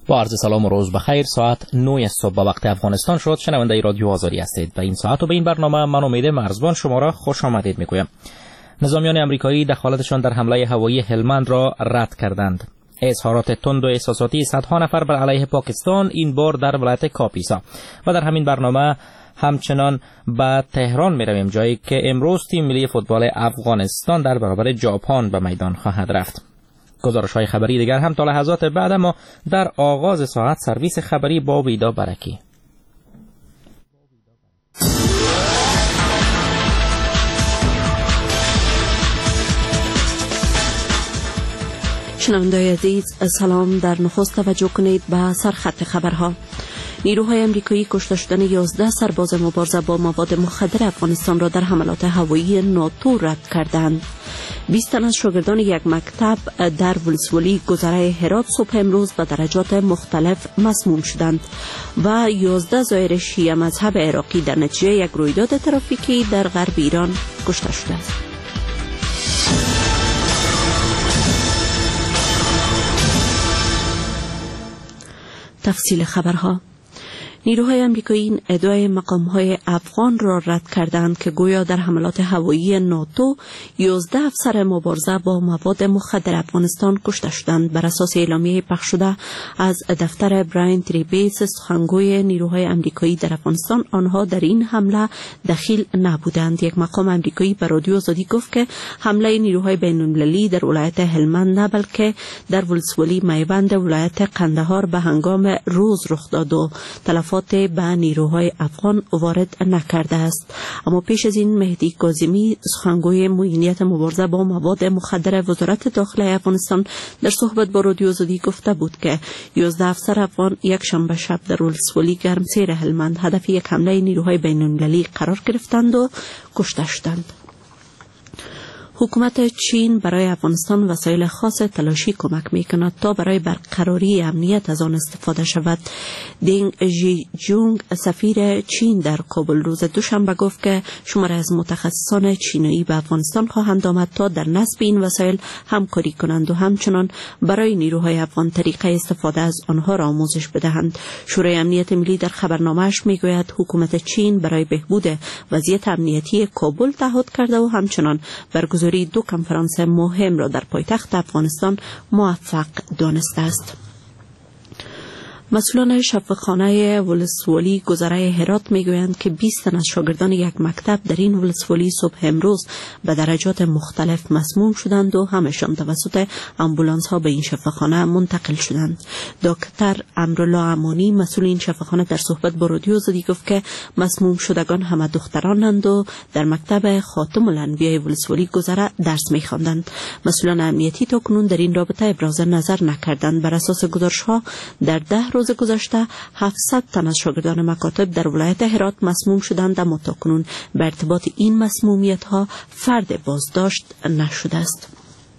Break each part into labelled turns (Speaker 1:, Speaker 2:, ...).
Speaker 1: با عرض سلام و روز بخیر. ساعت 9 صبح به وقت افغانستان شد. شنونده رادیو آزادی هستید. به این ساعت و به این برنامه من امید مرزبان شما را خوش آمدید میگویم. نظامیان امریکایی دخالتشان در حمله هوایی هلمند را رد کردند. اظهارات تند و احساساتی صدها نفر بر علیه پاکستان، این بار در ولایت کاپیسا. و در همین برنامه همچنان به تهران می رویم، جایی که امروز تیم ملی فوتبال افغانستان در برابر ژاپن به میدان خواهد رفت. گزارش‌های خبری دیگر هم تا لحظات بعد، اما در آغاز ساعت سرویس خبری با ویدا برکی.
Speaker 2: شنونده‌های عزیز سلام. در نخست توجه کنید به سرخط خبرها. نیروهای امریکایی کشته شدن 11 سرباز مبارزه با مواد مخدر افغانستان را در حملات هوایی ناتو رد کردند. 20 تن از شاگردان یک مکتب در ولسوالی گذره هرات صبح امروز به درجات مختلف مسموم شدند و 11 زائر شیعه مذهب عراقی در نتیجه یک رویداد ترافیکی در غرب ایران کشته شدند. تفصیل خبرها. نیروهای امریکایی این ادعای مقام‌های افغان را رد کردند که گویا در حملات هوایی ناتو 11 افسر مبارزه با مواد مخدر افغانستان کشته شدند. بر اساس اعلامیه پخش شده از دفتر براین تریبیس، سخنگوی نیروهای امریکایی در افغانستان، آنها در این حمله دخیل نبودند. یک مقام امریکایی به رادیو آزادی گفت که حمله نیروهای بین‌المللی در ولایت هلمند نه بلکه در ولسوالی میوند ولایت قندهار به هنگام روز رخ داد و تلفات به نیروهای افغان وارد نکرده است. اما پیش از این مهدی کاظمی، سخنگوی معینیت مبارزه با مواد مخدر وزارت داخله افغانستان، در صحبت با رادیو آزادی گفته بود که 11 افسر افغان یک شنبه شب در ولسوالی گرمسیر هلمند هدف یک حمله نیروهای بین‌المللی قرار گرفتند و کشته شدند. حکومت چین برای افغانستان وسایل خاص تلاشی کمک می‌کند تا برای برقراری امنیت از آن استفاده شود. دینگ ژیجونگ، سفیر چین در کابل، روز دوشنبه گفت که شماری از متخصصان چینی به افغانستان خواهند آمد تا در نصب این وسایل همکاری کنند و همچنان برای نیروهای افغان طریقه استفاده از آنها را آموزش بدهند. شورای امنیت ملی در خبرنامه‌اش می‌گوید حکومت چین برای بهبود وضعیت امنیتی کابل تعهد کرده و همچنان برگزاری 2 کنفرانس مهم را در پایتخت افغانستان موفق دانسته است. مسئولان شفاخانه ولسوالی گذره هرات میگویند که 20 تن از شاگردان یک مکتب در این ولسوالی صبح امروز به درجات مختلف مسموم شدند و همشان توسط آمبولانس ها به این شفاخانه منتقل شدند. دکتر امرالله امانی، مسئول این شفاخانه، در صحبت با رادیو آزادی گفت که مسموم شدگان همه دخترانند و در مکتب خاتم الانبیاء ولسوالی گذره درس می‌خواندند. مسئولان امنیتی تاکنون در این رابطه ابراز نظر نکردند. بر اساس گزارش ها در 10 روز گذشته 700 تن از شاگردان مکاتب در ولایت هرات مسموم شدند، اما تاکنون به ارتباط این مسمومیت ها فرد بازداشت نشده است.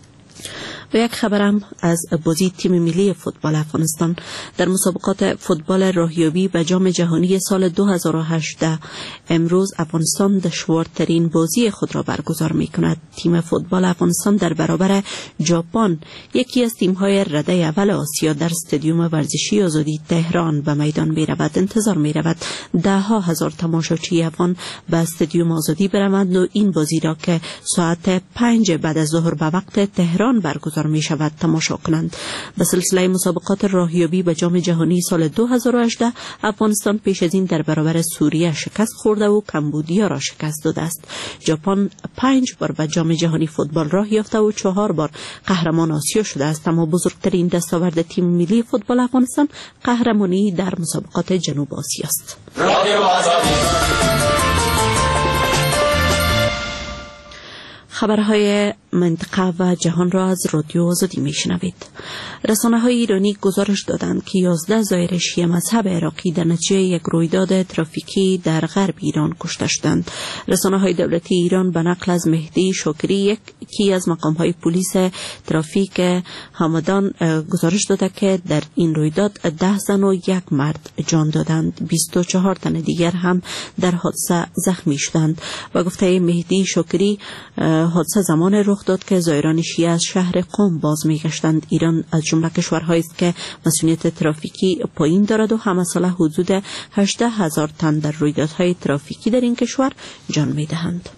Speaker 2: و یک خبرم از بازی تیم ملی فوتبال افغانستان. در مسابقات فوتبال راهیابی به جام جهانی سال 2018 امروز افغانستان دشوارترین بازی خود را برگزار می کند. تیم فوتبال افغانستان در برابر ژاپن، یکی از تیم‌های رده اول آسیا، در استادیوم ورزشی آزادی تهران به میدان می رود. انتظار می رود ده ها هزار تماشاچی افغان به استادیوم آزادی بروند و این بازی را که ساعت 5 بعد از ظهر به وقت تهران برگزار می شود تماشا کنند. به سلسله مسابقات راهیابی به جام جهانی سال 2018 افغانستان پیش از این در برابر سوریه شکست خورده و کمبودیا را شکست داده است. ژاپن 5 بار به جام جهانی فوتبال راه یافته و 4 بار قهرمان آسیا شده است، اما بزرگترین دستاورد تیم ملی فوتبال افغانستان قهرمانی در مسابقات جنوب آسیا است. خبرهای منطقه و جهان را از رادیو آزادی میشنوید. رسانه‌های ایرانی گزارش دادند که 11 زائر شیعه مذهب عراقی در نتیجه یک رویداد ترافیکی در غرب ایران کشته شدند. رسانه‌های دولتی ایران به نقل از مهدی شکری، یکی از مقام‌های پلیس ترافیک همدان، گزارش داده که در این رویداد 10 زن و 1 مرد جان دادند. 24 تن دیگر هم در حادثه زخمی شدند. و گفته مهدی شکری، حادثه زمان رخ داد که زائران شیعه از شهر قم باز میگشتند. ایران از جمله کشورهایی است که مسئولیت ترافیکی پایین دارد و همه سال حدود 18,000 تن در رویدادهای ترافیکی در این کشور جان میدهند.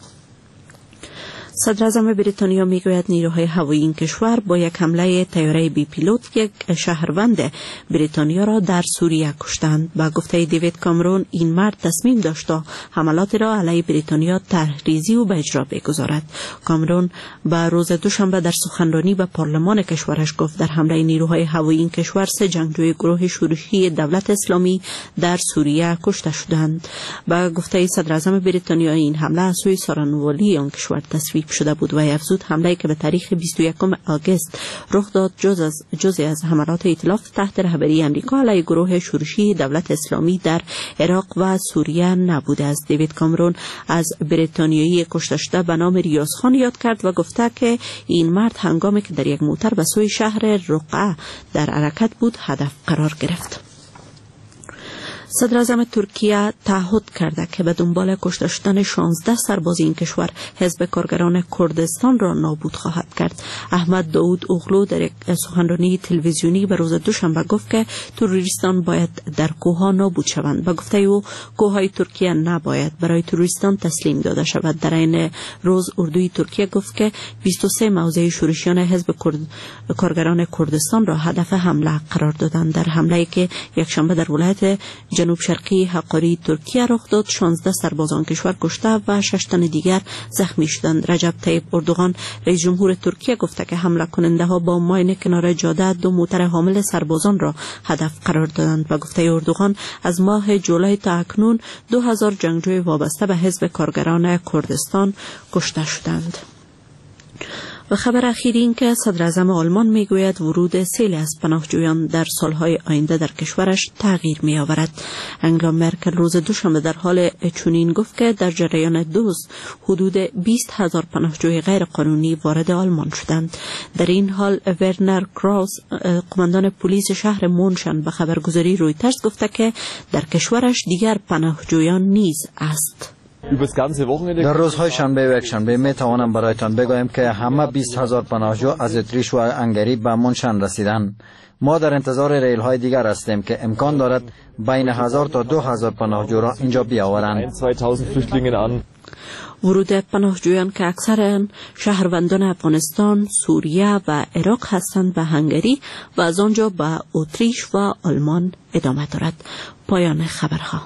Speaker 2: صدر اعظم بریتانیا میگوید نیروهای هوایی این کشور با یک حمله طیاره بی پیلوت یک شهروند بریتانیا را در سوریه کشتند. با گفته دیوید کامرون این مرد تصمیم داشت تا حملات را علیه بریتانیا طرحریزی و به اجرا بگذارد. کامرون به روز دوشنبه در سخنرانی به پارلمان کشورش گفت در حمله نیروهای هوایی این کشور 3 جنگجوی گروه شورشی دولت اسلامی در سوریه کشته شدند. با گفته صدر اعظم بریتانیا این حمله از سوی سارانوالی آن کشور تصویب شده بود و افزود حمله که به تاریخ 21 آگوست رخ داد جزئی از حملات ائتلاف تحت رهبری امریکا علیه گروه شورشی دولت اسلامی در عراق و سوریه نبوده است. دیوید کامرون از بریتانیایی کشته شده به نام ریاض خان یاد کرد و گفته که این مرد هنگامی که در یک موتر به سوی شهر رقعه در حرکت بود هدف قرار گرفت. صدر اعظم ترکیه تعهد کرده که به دنبال کشته شدن 16 سرباز این کشور حزب کارگران کردستان را نابود خواهد کرد. احمد داود اوغلو در یک سخنرانی تلویزیونی به روز دوشنبه گفت که تروریستان باید در کوه‌ها نابود شوند. به گفته او کوه‌های ترکیه نباید برای تروریستان تسلیم داده شود. در این روز اردوی ترکیه گفت که 23 موضع شورشیان حزب کارگران کردستان را هدف حمله قرار دادند. در حمله‌ای که یکشنبه در ولایت جنوب شرقی حقاری ترکیه رخ داد 16 سربازان کشور کشته و 6 تن دیگر زخمی شدند. رجب طیب اردوغان رئیس جمهور ترکیه گفته که حمله کننده ها با ماین کنار جاده 2 موتر حامل سربازان را هدف قرار دادند و گفته اردوغان از ماه جولای تا اکنون 2000 جنگجوی وابسته به حزب کارگران کردستان کشته شدند. و خبر اخیر این که صدر اعظم آلمان میگوید ورود سیل از پناهجویان در سالهای آینده در کشورش تغییر می آورد. انگلا مرکل روز دوشنبه در حال چنین گفت که در جریان دوست حدود 20,000 پناهجوی غیر قانونی وارد آلمان شدند. در این حال ورنر کراوس قماندان پلیس شهر مونشن به خبرگزاری رویترز گفته که در کشورش دیگر پناهجویان نیز است.
Speaker 3: در روزهای شنبه و یکشنبه می توانم برایتان بگویم که همه 20,000 پناهجو از اتریش و انگری به منشن رسیدند. ما در انتظار ریل های دیگر هستیم که امکان دارد بین 1000 تا 2000 پناهجو را اینجا بیاورند.
Speaker 2: ورود پناهجویان که اکثرا شهروندان افغانستان، سوریه و عراق هستند به هنگری و از آنجا به اتریش و آلمان ادامه دارد. پایان خبرها.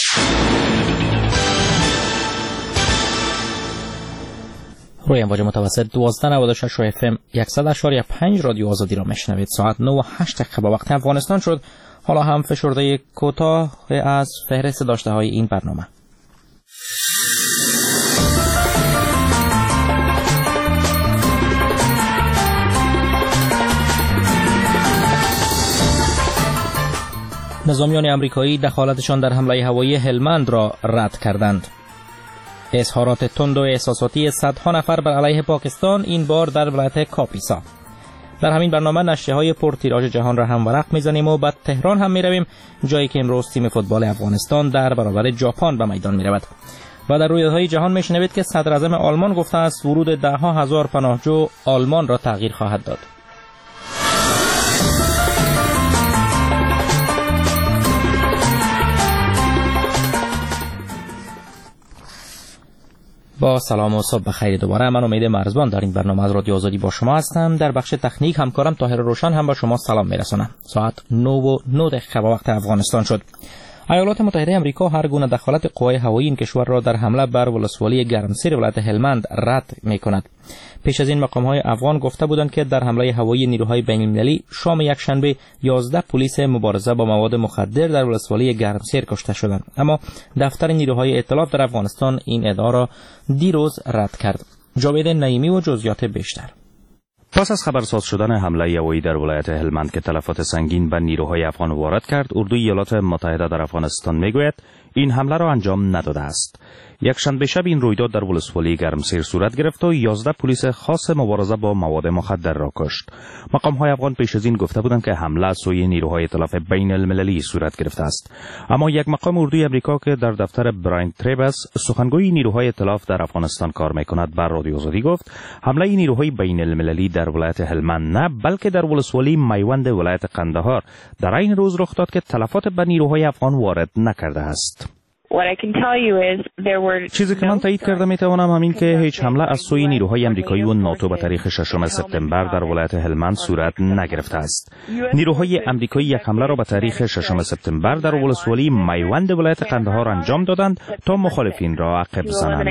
Speaker 1: روی امواج متوسط 1296 و FM 100.5 رادیو آزادی را میشنوید. ساعت 9 و 8 دقیقه به وقت افغانستان شد. حالا هم فشرده کوتاه از فهرست داشته های این برنامه. نظامیان امریکایی دخالتشان در حمله هوایی هلمند را رد کردند. اظهارات تند و احساساتی صدها نفر بر علیه پاکستان، این بار در ولایت کاپیسا. در همین برنامه نشریه‌های پرتیراژ جهان را هم ورق می‌زنیم و بعد تهران هم می‌رویم، جایی که امروز تیم فوتبال افغانستان در برابر ژاپن به میدان می‌رود. و در رویدادهای جهان می‌شنوید که صدر اعظم آلمان گفته است ورود 10,000 پناهجو آلمان را تغییر خواهد داد. با سلام و صبح بخیر دوباره. من امید مرزبان در این برنامه از رادیو آزادی با شما هستم. در بخش تکنیک همکارم طاهر روشن هم با شما سلام میرسونم. ساعت 9 و 9 دقیقه به وقت افغانستان شد. ایالات متحده آمریکا هر گونه دخالت قوای هوایی این کشور را در حمله بر ولسوالی گرمسیر ولایت هلمند رد می‌کند. پیش از این مقام‌های افغان گفته بودند که در حمله هوایی نیروهای بین‌المللی شام یکشنبه 11 پلیس مبارزه با مواد مخدر در ولسوالی گرمسیر کشته شدند، اما دفتر نیروهای اطلاعات در افغانستان این ادعا را دیروز رد کرد. جاوید نعیمی و جزئیات بیشتر.
Speaker 4: پس از خبرساز شدن حمله هوایی در ولایت هلمند که تلفات سنگین به نیروهای افغان وارد کرد، اردوی ایالات متحده در افغانستان میگوید این حمله را انجام نداده است. یک شنبه شب این رویداد در ولسوالی گرمسیر صورت گرفت و 11 پلیس خاص مبارزه با مواد مخدر را کشت. مقام‌های افغان پیش از این گفته بودند که حمله از سوی نیروهای ائتلاف بین المللی صورت گرفته است. اما یک مقام اردوی امریکا که در دفتر براین تریبس سخنگوی نیروهای ائتلاف در افغانستان کار می‌کند بر رادیو آزادی گفت حمله نیروهای بین المللی در ولایت هلمند نه بلکه در ولسوالی میوند ولایت قندهار در این روز رخ داد که تلفات به نیروهای افغان وارد نکرده است. چیزی که من تایید کرده میتوانم همین که هیچ حمله از سوی نیروهای امریکایی و ناتو به تاریخ 6 سپتامبر در ولایت هلمند صورت نگرفته است. نیروهای امریکایی یک حمله را به تاریخ 6 سپتامبر در ولسوالی میوند ولایت قندهار انجام دادند تا مخالفین را عقب زنند.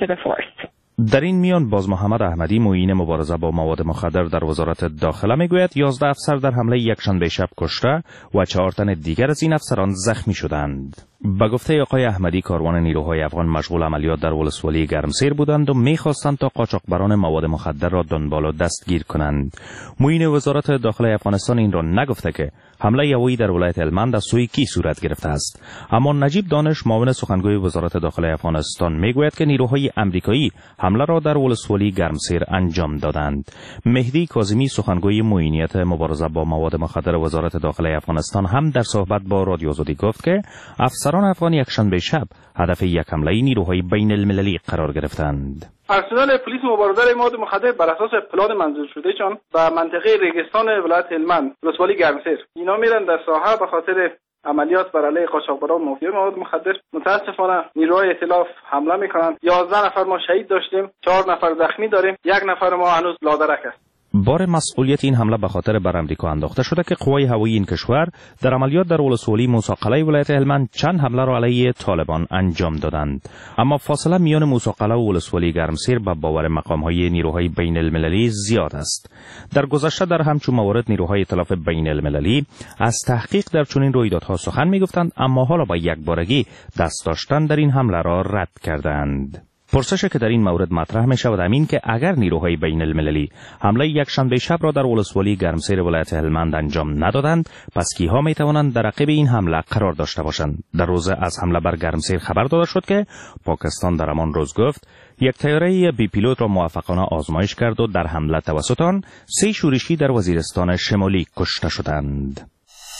Speaker 4: در این میان باز محمد احمدی معین مبارزه با مواد مخدر در وزارت داخله میگوید 11 افسر در حمله یکشنبه شب کشته و 4 تن دیگر از این افسران زخمی شدند. به گفته آقای احمدی کاروان نیروهای افغان مشغول عملیات در ولسوالی گرمسیر بودند و می‌خواستند تا قاچاقبران مواد مخدر را دنبال و دستگیر کنند. معین وزارت داخله افغانستان این را نگفته که حمله هوایی در ولایت هلمند از سوی کی صورت گرفته است. اما نجیب دانش معاون سخنگوی وزارت داخله افغانستان میگوید که نیروهای امریکایی حمله را در ولسوالی گرمسیر انجام دادند. مهدی کاظمی سخنگوی معینیت مبارزه با مواد مخدر وزارت داخله افغانستان هم در صحبت با رادیو آزادی گفت که افسران افغان یکشنبه شب هدف یک حمله نیروهای بین المللی قرار گرفتند.
Speaker 5: پرسنل پلیس مبارزه مواد مخدر بر اساس پلان منظور شده چون به منطقه ریگستان ولایت هلمند ولسوالی گرمسیر اینا میرن در ساحه به خاطر عملیات بر علیه قاچاقبران مافیا مواد مخدر. متاسفانه نیروهای ائتلاف حمله میکنند. 11 نفر ما شهید داشتیم، 4 نفر زخمی داریم، 1 نفر ما هنوز لادرک است.
Speaker 4: بار مسئولیت این حمله به خاطر بر امریکا انداخته شده که قوای هوایی این کشور در عملیات در ولسوالی موسی ولایت هلمند چند حمله را علیه طالبان انجام دادند. اما فاصله میان موسی و ولسوالی گرمسیر به باور مقام‌های نیروهای بین المللی زیاد است. در گذشته در همچون موارد نیروهای ائتلاف بین المللی از تحقیق در چنین رویدادها سخن میگفتند، اما حالا با یک بارگی دست داشتن در این حمله را رد کردند. پرسشی که در این مورد مطرح می شود همین که اگر نیروهای بین المللی حمله یکشنبه شب را در ولسوالی گرمسیر ولایت هلمند انجام ندادند، پس کیها می توانند در عقب این حمله قرار داشته باشند؟ در روز از حمله بر گرمسیر خبر داده شد که پاکستان در همان روز گفت یک طیاره بی پیلوت را موفقانه آزمایش کرد و در حمله توسط آن 3 شورشی در وزیرستان شمالی کشته شدند.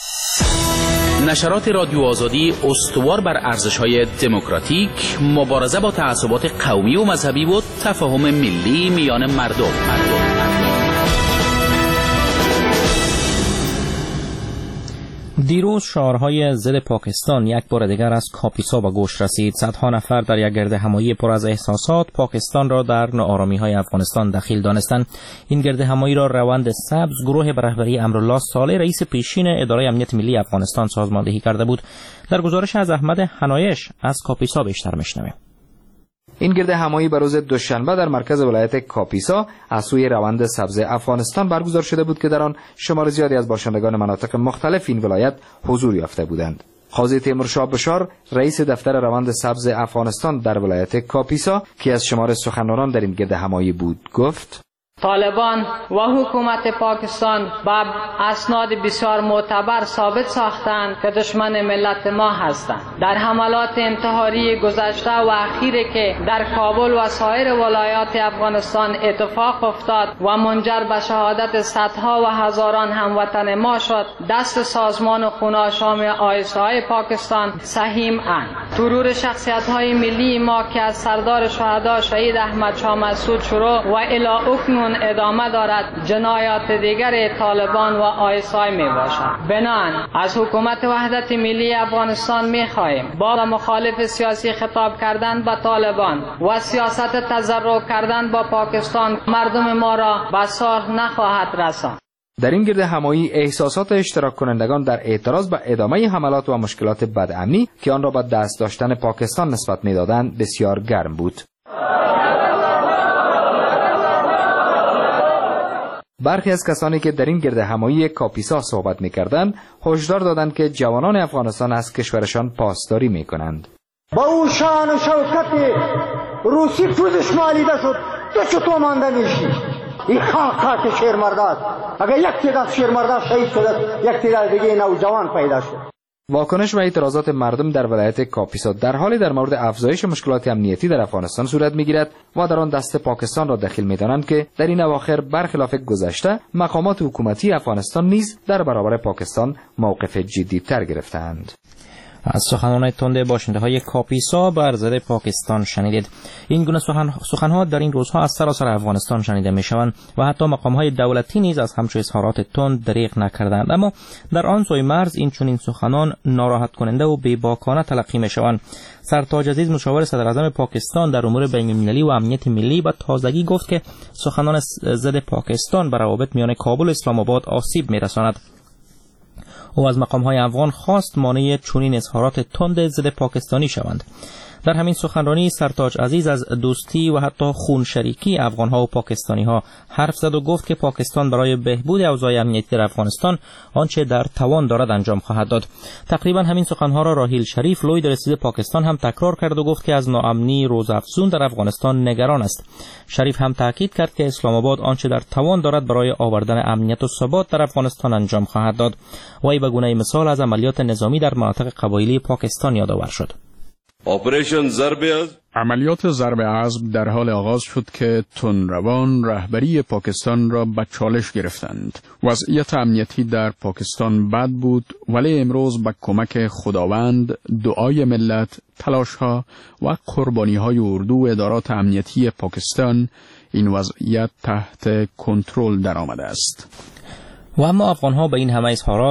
Speaker 6: نشرات رادیو آزادی استوار بر ارزش‌های دموکراتیک، مبارزه با تعصبات قومی و مذهبی و تفاهم ملی میان مردم.
Speaker 1: دیروز شعارهای ضد پاکستان یک بار دیگر از کاپیسا به گوش رسید. صدها نفر در یک گردهمایی پر از احساسات پاکستان را در ناآرامی‌های افغانستان دخیل دانستند. این گردهمایی را روند سبز گروه به رهبری امرالله صالح رئیس پیشین اداره امنیت ملی افغانستان سازماندهی کرده بود. در گزارش از احمد حنایش از کاپیسا بیشتر میشنویم.
Speaker 7: این گردهمایی به روز دوشنبه در مرکز ولایت کاپیسا از سوی روند سبز افغانستان برگزار شده بود که در آن شمار زیادی از باشندگان مناطق مختلف این ولایت حضور یافته بودند. قاضی تیمورشاه بشار رئیس دفتر روند سبز افغانستان در ولایت کاپیسا که از شمار سخنرانان در این گردهمایی بود گفت:
Speaker 8: طالبان و حکومت پاکستان با اسناد بسیار معتبر ثابت ساختند که دشمن ملت ما هستند. در حملات انتحاری گذشته و اخیری که در کابل و سایر ولایات افغانستان اتفاق افتاد و منجر به شهادت صدها و هزاران هموطن ما شد، دست سازمان خوناشام آیسای پاکستان سهیم اند. ترور شخصیت‌های ملی ما که از سردار شهدا شهید احمد شاه مسعود شروع و الی اکنون ادامه دارد، جنایات دیگر طالبان و آیسای می باشد. بنابراین از حکومت وحدت ملی افغانستان می خواهیم با مخالف سیاسی خطاب کردن با طالبان و سیاست تضرع کردن با پاکستان مردم ما را به صلح نخواهد رساند.
Speaker 7: در این گردهمایی احساسات اشتراک کنندگان در اعتراض به ادامه حملات و مشکلات بدامنی که آن را به دست داشتن پاکستان نسبت می‌دادند بسیار گرم بود. برخی از کسانی که در این گردهمایی کاپیسا صحبت می‌کردند هشدار دادند که جوانان افغانستان از کشورشان پاسداری می‌کنند.
Speaker 9: با او شان و شوکت روسی پوزش مالیده شد، تو چطور مانده میشی؟ این خاک شیرمرده است. اگر یک تعداد شیرمرده شهید شد، یک تعداد دیگه نوجوان پیدا شد.
Speaker 7: واکنش و اعتراضات مردم در ولایت کاپیسا در حالی در مورد افزایش مشکلات امنیتی در افغانستان صورت میگیرد و در آن دست پاکستان را دخیل می‌دانند که در این اواخر برخلاف گذشته مقامات حکومتی افغانستان نیز در برابر پاکستان موقف جدی‌تر گرفتند.
Speaker 1: از سخنان تند باشنده‌های کاپیسا بر ضد پاکستان شنیدید. این گونه سخن‌ها در این روزها از سراسر افغانستان شنیده می‌شوند و حتی مقام‌های دولتی نیز از همچون اظهارات تند دریغ نکردند، اما در آن سوی مرز این چنین سخنان ناراحت کننده و بی‌باکانه تلقی می‌شوند. سرتاج عزیز مشاور صدراعظم پاکستان در امور بین‌المللی و امنیت ملی با تازگی گفت که سخنان ضد پاکستان بر روابط میان کابل و اسلام آباد آسیب می‌رساند. او از مقام‌های افغان خواست مانع چنین اظهارات تند ضد پاکستانی شوند. در همین سخنرانی سرتاج عزیز از دوستی و حتی خون شریکی افغان‌ها و پاکستانی‌ها حرف زد و گفت که پاکستان برای بهبود اوضاع امنیتی در افغانستان آنچه در توان دارد انجام خواهد داد. تقریبا همین سخن‌ها را راحیل شریف لوی در رسید پاکستان هم تکرار کرد و گفت که از ناامنی روزافزون در افغانستان نگران است. شریف هم تاکید کرد که اسلام آباد آنچه در توان دارد برای آوردن امنیت و ثبات در افغانستان انجام خواهد داد. وی به گونه مثال از عملیات نظامی در مناطق قبایلی پاکستان یادآور شد.
Speaker 10: عملیات ضرب عزم در حال آغاز شد که تندروان رهبری پاکستان را به چالش گرفتند. وضعیت امنیتی در پاکستان بد بود، ولی امروز با کمک خداوند، دعای ملت، تلاش‌ها و قربانی‌های اردو و ادارات امنیتی پاکستان این وضعیت تحت کنترل درآمده است.
Speaker 1: و اما افغان‌ها به این همه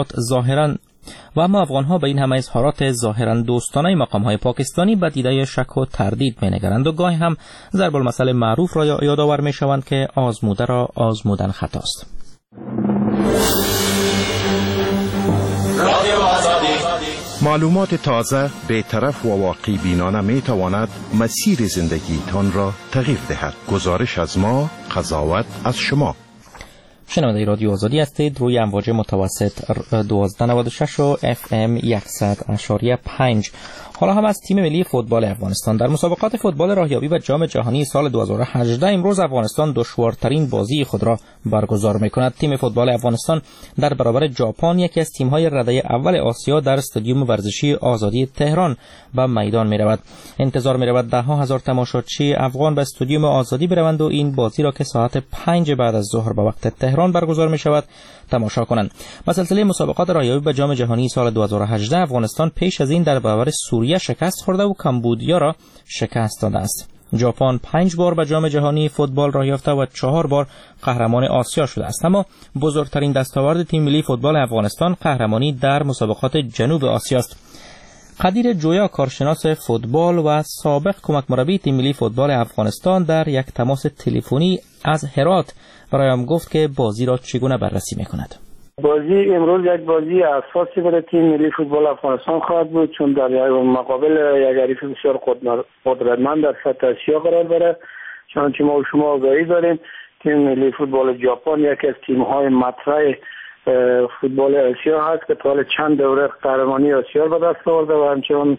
Speaker 1: اظهارات ظاهراً دوستانه مقام‌های پاکستانی به دیده شک و تردید می‌نگرند و گاهی هم ضرب المثل معروف را یادآور می‌شوند که آزموده را آزمودن خطاست.
Speaker 11: معلومات تازه، بی‌طرف و واقعی بینانه می‌تواند مسیر زندگیتان را تغییر دهد. گزارش از ما، قضاوت از شما.
Speaker 1: شنونده رادیو آزادی هستید روی امواج متوسط 1296 و FM 100.5. حالا هم از تیم ملی فوتبال افغانستان در مسابقات فوتبال راهیابی و جام جهانی سال 2018 امروز افغانستان دشوارترین بازی خود را برگزار می‌کند. تیم فوتبال افغانستان در برابر ژاپن، یکی از تیم‌های رده اول آسیا، در استادیوم ورزشی آزادی تهران به میدان می‌رود. انتظار می‌رود ده‌ها هزار تماشاچی افغان به استادیوم آزادی بروند و این بازی را که ساعت 5 بعد از ظهر به وقت تهران برگزار می‌شود تماشا کنند. با سلسله مسابقات راهیابی به جام جهانی سال 2018 افغانستان پیش از این در برابر سوریه شکست خورده و کمبودیا را شکست داده است. ژاپن 5 بار به جام جهانی فوتبال راه یافته و 4 بار قهرمان آسیا شده است، اما بزرگترین دستاورد تیم ملی فوتبال افغانستان قهرمانی در مسابقات جنوب آسیا است. قدیر جویا، کارشناس فوتبال و سابق کمک مربی تیم ملی فوتبال افغانستان، در یک تماس تلفنی از هرات برایم گفت که بازی را چگونه بررسی می‌کند.
Speaker 5: بازی امروز یک بازی اساسی برای تیم ملی فوتبال افغانستان خواهد بود، چون در مقابل یک حریف بسیار قدرتمند در سطح آسیا قرار دارد. چنانچه ما و شما آگاهی داریم تیم ملی فوتبال ژاپن یکی از تیم‌های مطرح فوتبال آسیا هست که تا حالا چند دوره قهرمانی آسیا به دست آورده و همچنین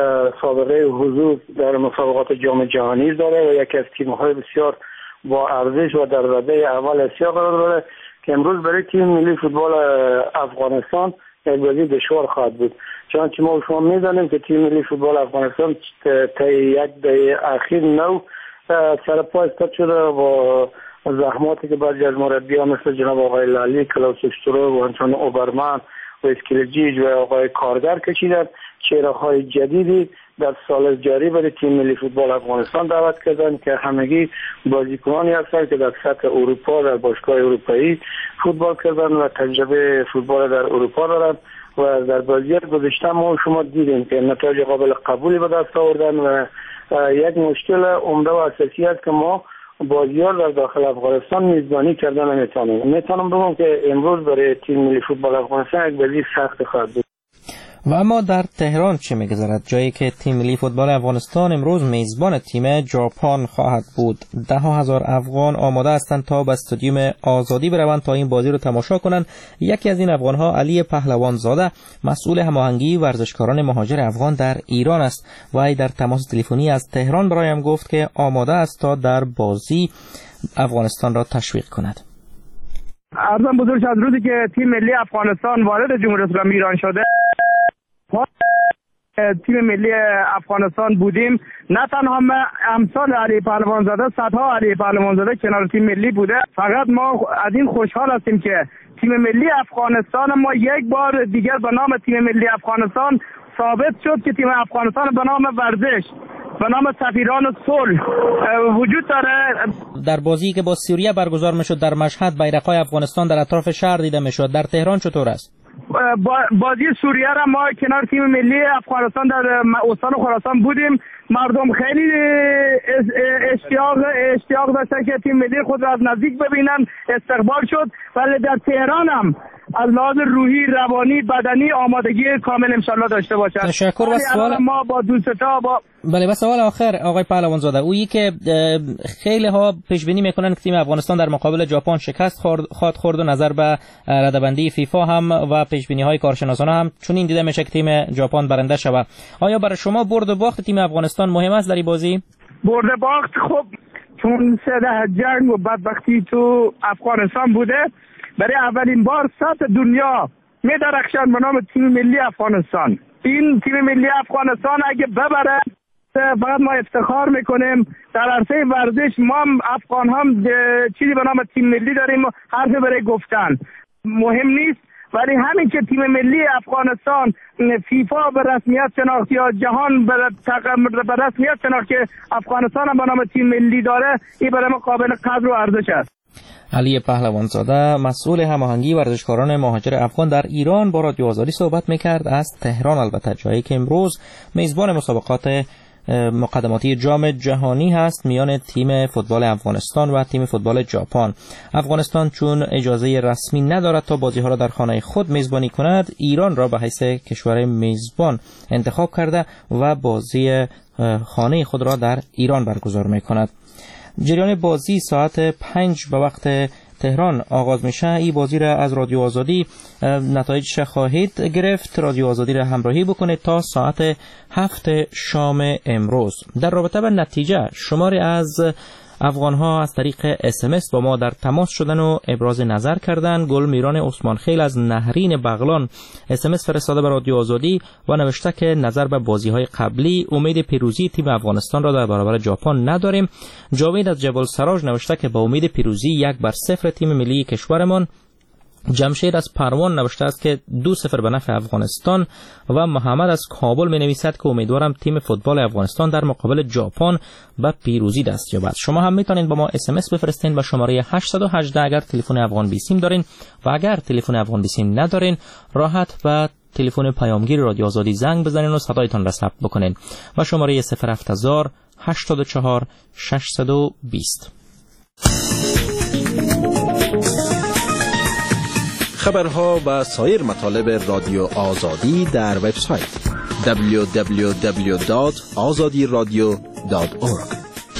Speaker 5: سابقه حضور در مسابقات جام جهانی داره و یکی از تیم‌های بسیار با ارزش و در رده اول آسیا قرار داره که امروز برای تیم ملی فوتبال افغانستان یک بازی دشوار خواهد بود. چنانچه ما شما می‌دانیم که تیم ملی فوتبال افغانستان تا یک دهه اخیر نو سرپا استاد شده و زحماتی که بعضی از مربیان مثل جناب آقای لالی، کلاوسوسترو و همچنین اوبرمن و اسکیلجیج و آقای کارگر کشیدن، چهره‌های جدیدی در سال جاری برای تیم ملی فوتبال افغانستان دعوت کردن که همگی بازیکنانی هستند که در سطح اروپا در باشگاه اروپایی فوتبال کردن و تجربه فوتبال در اروپا دارند و در بازی گذشته ما شما دیدیم که نتایج قابل قبولی به دست آوردن و یک مشکل عمده و اساسی است که ما بازی‌ها در داخل افغانستان میزبانی کردن میتونم بگم که امروز برای تیم ملی فوتبال افغانستان یک بازی سخت خواهد بود.
Speaker 1: و اما در تهران چه می‌گذرد، جایی که تیم ملی فوتبال افغانستان امروز میزبان تیم ژاپن خواهد بود. 10,000 افغان آماده هستند تا به استادیوم آزادی بروند تا این بازی رو تماشا کنند. یکی از این افغان‌ها علی پهلوان زاده مسئول هماهنگی ورزشکاران مهاجر افغان در ایران است و ای در تماس تلفنی از تهران برایم گفت که آماده است تا در بازی افغانستان را تشویق کند.
Speaker 12: عرضم بزرگ از روزی که تیم ملی افغانستان وارد جمهوری اسلامی ایران شده، تیم ملی افغانستان بودیم. نه تنها امثال علی پهلوان زاده، صدها علی پهلوان زاده کنار تیم ملی بوده. فقط ما از این خوشحال هستیم که تیم ملی افغانستان ما یک بار دیگر به نام تیم ملی افغانستان ثابت شد که تیم افغانستان به نام ورزش، به نام سفیران صلح وجود داره.
Speaker 1: در بازی که با سوریه برگزار میشد در مشهد بیرق‌های افغانستان در اطراف شهر دیده میشد. در تهران چطور است؟
Speaker 12: بازی سوریه را ما کنار تیم ملی افغانستان در استان خراسان بودیم. مردم خیلی اشتیاق داشتن که تیم ملی خود را از نزدیک ببینن. استقبال شد. ولی در تهران هم از لحاظ روحی، روانی، بدنی آمادگی کامل انشالله داشته باشند.
Speaker 1: تشکر. و سوال
Speaker 12: ما با دوستا
Speaker 1: بله، و سوال آخر آقای پهلوان زاده، اویی که خیلی ها پیش بینی میکنن که تیم افغانستان در مقابل ژاپن شکست خورد و نظر به رده‌بندی فیفا هم و پیش بینی های کارشناسان هم چون این دیده میشه که تیم ژاپن برنده شود. آیا برای شما برد و باخت تیم افغانستان مهم است در این بازی؟
Speaker 12: برد و باخت خب چون سده جنگ و بدبختی تو افغانستان بوده، برای اولین بار سطح دنیا می‌درخشند به نام تیم ملی افغانستان. این تیم ملی افغانستان اگه ببره فقط ما افتخار میکنیم. در عرصه ورزش ما هم افغان هم چیزی به نام تیم ملی داریم، حرف برای گفتن مهم نیست. ولی همین که تیم ملی افغانستان فیفا به رسمیت شناخت یا جهان به رسمیت شناخت که افغانستان هم به نام تیم ملی داره، این برای ما قابل قدر و ارزش است.
Speaker 1: علی پهلوان زاده مسئول هماهنگی ورزشکاران مهاجر افغان در ایران با رادیو آزادی صحبت میکرد از تهران، البته جایی که امروز میزبان مسابقات مقدماتی جام جهانی هست میان تیم فوتبال افغانستان و تیم فوتبال ژاپن. افغانستان چون اجازه رسمی ندارد تا بازی ها را در خانه خود میزبانی کند، ایران را به حیث کشور میزبان انتخاب کرده و بازی خانه خود را در ایران برگزار میکند. جریان بازی ساعت 5 به وقت تهران آغاز میشه. این بازی را از رادیو آزادی نتایجش خواهید گرفت. رادیو آزادی را همراهی بکنید تا ساعت 7 شام امروز. در رابطه با نتیجه شماری از افغان‌ها از طریق SMS با ما در تماس شدن و ابراز نظر کردن. گل میران عثمان خیل از نهرین بغلان SMS فرستاده به رادیو آزادی و نوشته که نظر به بازی‌های قبلی امید پیروزی تیم افغانستان را در برابر ژاپن نداریم. جاوید از جبل سراج نوشته که با امید پیروزی 1-0 تیم ملی کشورمان. جمشید از پروان نوشته است که 2-0 به نفع افغانستان و محمد از کابل می نویسد که امیدوارم تیم فوتبال افغانستان در مقابل ژاپن به پیروزی دست یابد. شما هم میتونید با ما SMS بفرستین به شماره 818 اگر تلفن افغان بیسیم دارین و اگر تلفن افغان بیسیم ندارین راحت به تلفن پیامگیر رادیو آزادی زنگ بزنین و صدایتان را ثبت بکنین و شماره 07000 84 620.
Speaker 11: خبرها و سایر مطالب رادیو آزادی در وبسایت www.azadiradio.org.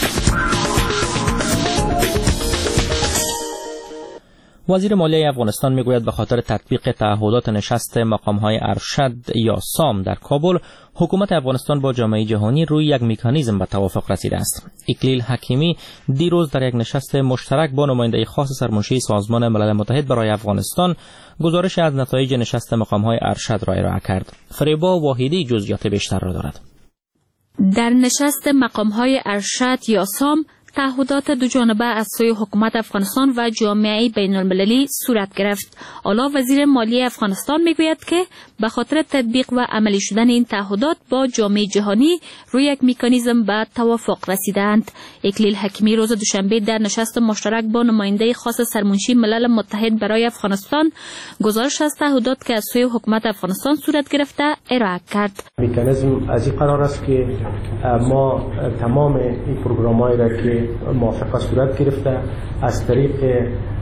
Speaker 1: وزیر مالیه افغانستان میگوید به خاطر تطبیق تعهدات نشست مقام‌های ارشد یا سام در کابل، حکومت افغانستان با جامعه جهانی روی یک مکانیزم به توافق رسیده است. اکلیل حکیمی دیروز در یک نشست مشترک با نماینده خاص سرمنشی سازمان ملل متحد برای افغانستان گزارش از نتایج نشست مقام‌های ارشد را ارائه کرد. فریبا واحدی جزئیات بیشتر را دارد.
Speaker 13: در نشست مقام‌های ارشد یا سام تعهدات دو جانبه از سوی حکومت افغانستان و جامعه بین المللی صورت گرفت. حالا وزیر مالیه افغانستان میگوید که به خاطر تطبیق و عملی شدن این تعهدات با جامعه جهانی روی یک مکانیزم به توافق رسیدند. اکلیل حکیمی روز دوشنبه در نشست مشترک با نماینده خاص سرمنشی ملل متحد برای افغانستان گزارش از تعهدات که از سوی حکومت افغانستان صورت گرفته ارائه کرد.
Speaker 14: مکانیزم از این قرار است که ما تمام این پروگرام‌هایی را که موافقه صورت گرفته از طریق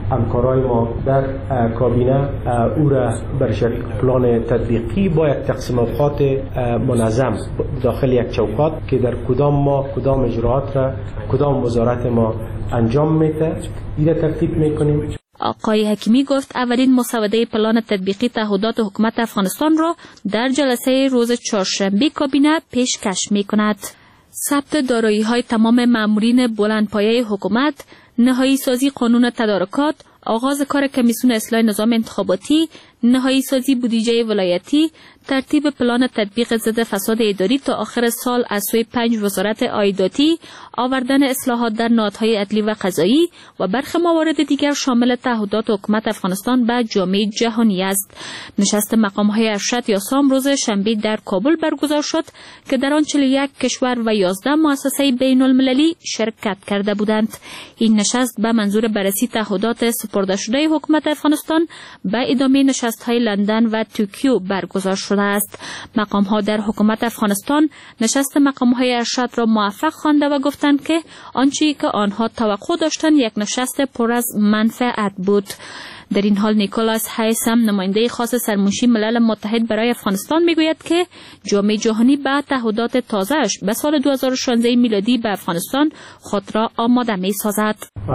Speaker 14: همکارای ما در کابینه او را بر شکل پلان تطبیقی با یک تقسیم اوقات منظم داخل یک چوکات که در کدام اجراعات را کدام وزارت ما انجام میده این ترتیب میکنیم.
Speaker 13: آقای حکیمی گفت اولین مسوده پلان تطبیقی تعهدات حکومت افغانستان را در جلسه روز چهارشنبه کابینه پیشکش میکند. ثبت دارایی‌های تمام مامورین بلندپایه حکومت، نهایی سازی قانون تدارکات، آغاز کار کمیسیون اصلاح نظام انتخاباتی، نهایی سازی بودجه ولایتی، ترتیب پلان تطبیق ضد فساد اداری تا آخر سال از سوی 5 وزارت عایداتی، آوردن اصلاحات در نهادهای عدلی و قضایی و برخی موارد دیگر شامل تعهدات حکومت افغانستان به جامعه جهانی است. نشست مقام‌های ارشد یا سام روز شنبه در کابل برگزار شد که در آن 41 کشور و 11 مؤسسه بین‌المللی شرکت کرده بودند. این نشست به منظور بررسی تعهدات سپرده شده حکومت افغانستان به ادامه نشست‌های لندن و توکیو برگزار شده است. مقام‌ها در حکومت افغانستان نشست مقام‌های ارشد را موفق خوانده و گفتند که آنچه که آنها توقع داشتند یک نشست پر از منفعت بود. در این حال نیکولاس هایسم نماینده خاص سرمنشی ملل متحد برای افغانستان میگوید که جامعه جهانی به تعهدات تازه‌اش به سال 2016 میلادی به افغانستان خود را آماده می‌سازد.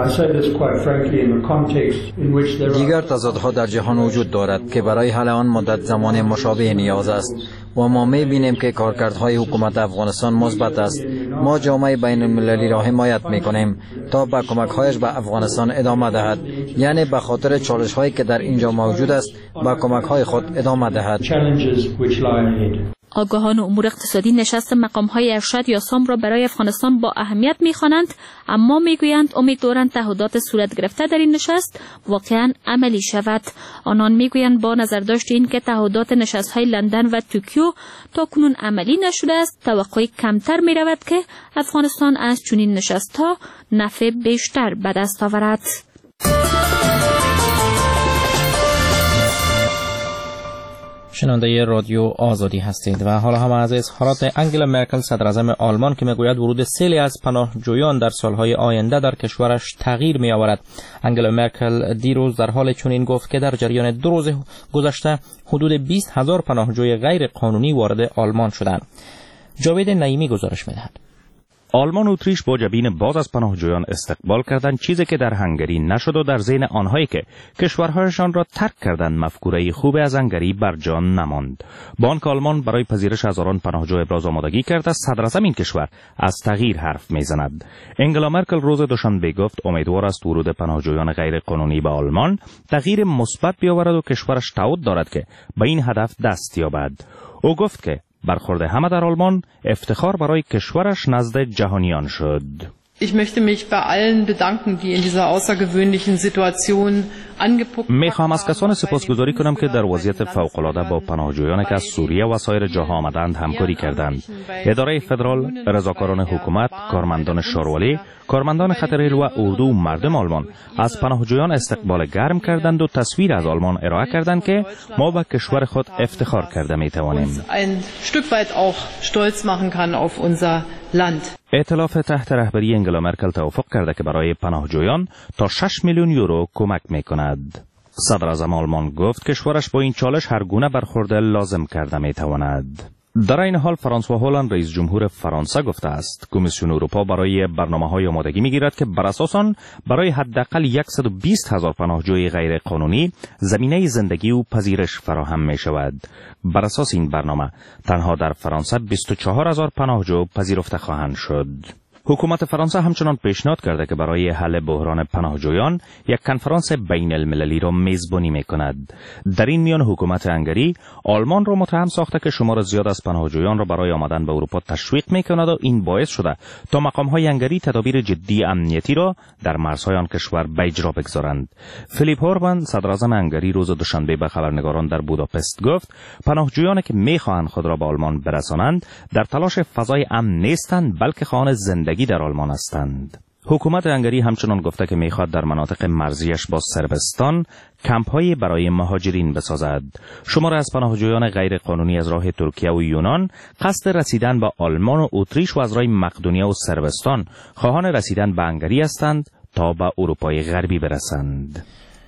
Speaker 3: دیگر تضادها در جهان وجود دارد که برای حل آن مدت زمان مشابه نیاز است و ما می‌بینیم که کارکردهای حکومت افغانستان مثبت است. ما جامعه بین المللی را حمایت می‌کنیم تا به کمک‌هایش به افغانستان ادامه دهد، یعنی به خاطر چالش‌هایی که در اینجا موجود است به کمک‌های خود ادامه دهد.
Speaker 13: آگاهان امور اقتصادی نشست مقام‌های ارشد یا سام را برای افغانستان با اهمیت می‌خوانند، اما می‌گویند امیدوارند تعهدات صورت گرفته در این نشست واقعاً عملی شود. آنان می‌گویند با نظر داشت این که تعهدات نشست‌های لندن و توکیو تاکنون عملی نشده است، توقع کمتر می‌رود که افغانستان از چنین نشست‌ها نفع بیشتر به دست آورد.
Speaker 1: شنونده رادیو آزادی هستید و حالا هم از اظهارات انگلا مرکل صدراعظم آلمان که میگوید ورود سیلی از پناهجویان در سالهای آینده در کشورش تغییر می آورد. انگلا مرکل دیروز در حال چنین گفت که در جریان 2 روز گذشته حدود 20,000 پناهجوی غیر قانونی وارد آلمان شدند. جاوید نعیمی گزارش می‌دهد.
Speaker 4: آلمان و اتریش با جبین باز از پناهجویان استقبال کردند، چیزی که در هنگری نشد و در ذهن آنهایی که کشورهایشان را ترک کردند مفکوره خوب از هنگری بر جان نماند. بانک آلمان برای پذیرش هزاران پناهجو ابراز آمادگی کرده است. صدراعظم این کشور از تغییر حرف میزند. انگلا مرکل روز دوشنبه گفت امیدوار است ورود پناهجویان غیر قانونی به آلمان تغییر مثبت بیاورد و کشورش تعهد دارد که به این هدف دست یابد. او گفت که برخورد همه در آلمان افتخار برای کشورش نزد جهانیان شد. میخوام از کسان سپاسگزاری کنم که در وضعیت فوق‌العاده با پناهجویانی که از سوریه و سایر جاها آمدند همکاری کردند. اداره فدرال، رضاکاران حکومت، کارمندان شاروالی، کارمندان خطره‌ای و اردو و مردم آلمان از پناهجویان استقبال گرم کردند و تصویر از آلمان ارائه کردند که ما به کشور خود افتخار کرده میتوانیم. ائتلاف تحت رهبری انگلا مرکل توافق کرده که برای پناهجویان تا 6 میلیون یورو کمک میکند. صدراعظم آلمان گفت کشورش با این چالش هر گونه برخورد لازم کرده میتواند. در این حال فرانسوا هولند رئیس جمهور فرانسه گفته است کمیسیون اروپا برای برنامه‌های آمادگی می‌گیرد که بر اساس آن برای حداقل 120,000 پناهجوی غیر قانونی زمینه زندگی و پذیرش فراهم می‌شود. بر اساس این برنامه تنها در فرانسه 24,000 پناهجو پذیرفته خواهند شد. حکومت فرانسه همچنان پیشنهاد کرده که برای حل بحران پناهجویان یک کنفرانس بین المللی را میزبانی میکند. در این میان حکومت هنگری آلمان را متهم ساخته که شمار زیاد از پناهجویان را برای آمدن به اروپا تشویق میکند و این باعث شده تا مقام‌های هنگری تدابیر جدی امنیتی را در مرزهای آن کشور به اجرا بگذارند. فیلیپ اوربان صدراعظم هنگری روز دوشنبه به خبرنگاران در بوداپست گفت پناهجویانی که میخواهند خود را به آلمان برسانند در تلاش فضای امن نیستند بلکه خواهان زندگی در آلمان هستند. حکومت هنگری همچنان گفته که میخواد در مناطق مرزیش با صربستان کمپ‌هایی برای مهاجرین بسازد. شمار از پناهجویان غیر قانونی از راه ترکیه و یونان قصد رسیدن به آلمان و اتریش و از راه مقدونیه و صربستان خواهان رسیدن به هنگری هستند تا به اروپای غربی برسند.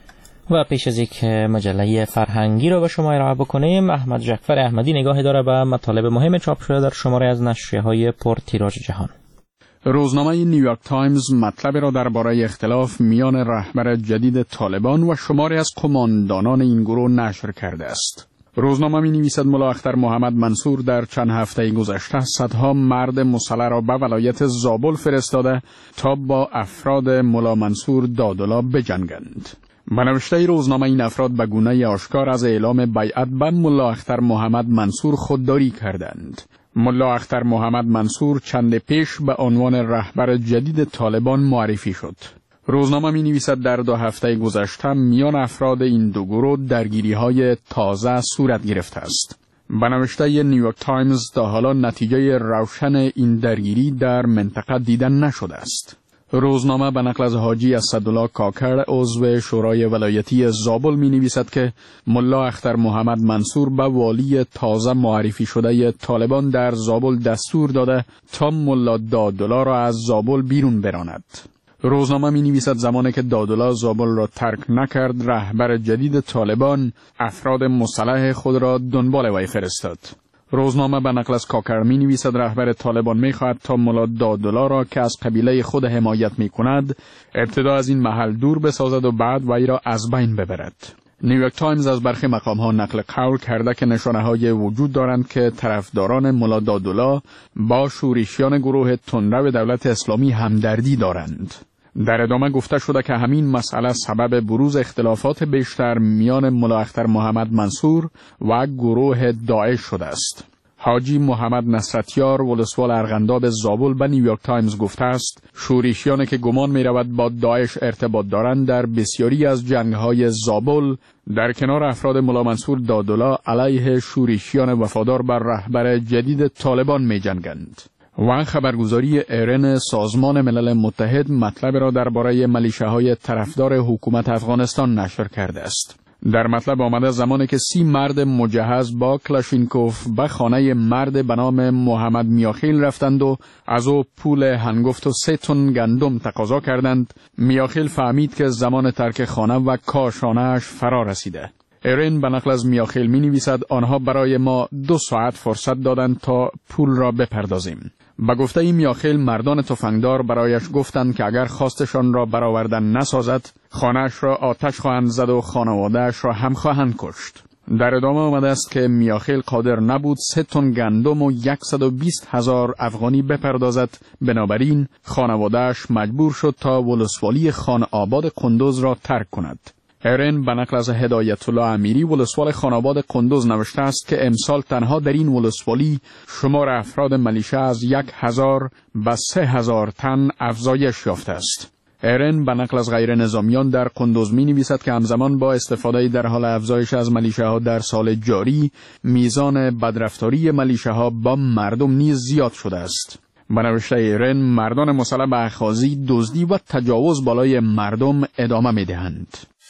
Speaker 1: و پیش از یک مجله فرهنگی را به شما ارائه بکنیم، احمد جعفر احمدی نگاهی داره به مطالب مهم چاپ شده در شماره از نشریه‌های پرتیراژ جهان.
Speaker 10: روزنامه نیویورک تایمز مطلب را درباره اختلاف میان رهبر جدید طالبان و شماری از قماندانان این گروه نشر کرده است. روزنامه می نویسد ملا اختر محمد منصور در چند هفته گذشته صدها مرد مسلح را به ولایت زابل فرستاده تا با افراد ملا منصور دادلا بجنگند. به نوشته روزنامه این افراد به گونه آشکار از اعلام بیعت به ملا اختر محمد منصور خودداری کردند. ملا اختر محمد منصور چند پیش به عنوان رهبر جدید طالبان معرفی شد. روزنامه می نویسد در 2 هفته گذشته میان افراد این دو گروه درگیری‌های تازه صورت گرفته است. به نوشته نیویورک تایمز تا حالا نتیجه روشن این درگیری در منطقه دیده نشده است. روزنامه به نقل از حاجی اسدالله کاکر عضو شورای ولایتی زابل می نویسد که ملا اختر محمد منصور به والی تازه معرفی شده طالبان در زابل دستور داده تا ملا دادلا را از زابل بیرون براند. روزنامه می نویسد زمانی که دادلا زابل را ترک نکرد، رهبر جدید طالبان افراد مسلح خود را دنبال وی فرستاد. روزنامه به نقل از کاکر می نویسد رهبر طالبان می خواهد تا ملا دادلا را که از قبیله خود حمایت می کند ابتدا از این محل دور بسازد و بعد وی را از بین ببرد. نیویورک تایمز از برخی مقام ها نقل قول کرده که نشانه های وجود دارند که طرفداران ملا دادلا با شورشیان گروه تندرو دولت اسلامی همدردی دارند. در ادامه گفته شده که همین مسئله سبب بروز اختلافات بیشتر میان ملا اختر محمد منصور و گروه داعش شده است. حاجی محمد نصرتیار ولسوال ارغنداب زابل به نیویورک تایمز گفته است شورشیانی که گمان می رود با داعش ارتباط دارند در بسیاری از جنگ‌های زابل در کنار افراد ملا منصور دادلا علیه شورشیان وفادار بر رهبر جدید طالبان می جنگند. و خبرگزاری ایرن سازمان ملل متحد مطلب را درباره ملیشه‌های طرفدار حکومت افغانستان نشر کرده است. در مطلب آمده زمانی که 30 مرد مجهز با کلاشینکوف به خانه مرد به نام محمد میاخیل رفتند و از او پول هنگفت و 3 تن گندم تقاضا کردند، میاخیل فهمید که زمان ترک خانه و کاشانه‌اش فرا رسیده. ایرن به نقل از میاخیل می نویسد آنها برای ما 2 ساعت فرصت دادند تا پول را بپردازیم. به گفته این میاخیل مردان تفنگدار برایش گفتند که اگر خواستشان را برآوردن نسازد خانه‌اش را آتش خواهند زد و خانواده‌اش را هم خواهند کشت. در ادامه آمده است که میاخیل قادر نبود 3 تن گندم و 120,000 افغانی بپردازد، بنابراین خانواده‌اش مجبور شد تا ولسوالی خان آباد قندوز را ترک کند. ایرن به نقل از هدایت الله امیری ولسوال خاناباد قندوز نوشته است که امسال تنها در این ولسوالی شمار افراد ملیشه از 1000 به 3000 تن افزایش یافته است. ایرن به نقل از غیر نظامیان در قندوز می نویسد که همزمان با استفاده در حال افزایش از ملیشه ها در سال جاری میزان بدرفتاری ملیشه ها با مردم نیز زیاد شده است. به نوشته ایرن مردان مسلح به اخاذی، دزدی و تجاوز بالای مردم ادامه می دهند.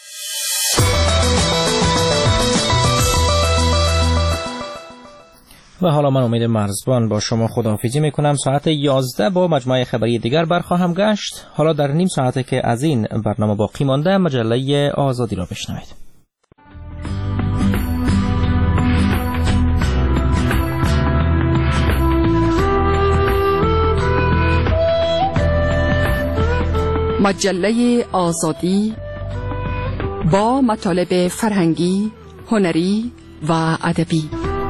Speaker 1: و حالا من امید مرزبان با شما خداحافظی میکنم. ساعت 11 با مجموعه خبری دیگر برخواهم گشت. حالا در نیم ساعته که از این برنامه باقی مانده مجله آزادی را بشنوید.
Speaker 15: مجله آزادی با مطالب فرهنگی، هنری و ادبی.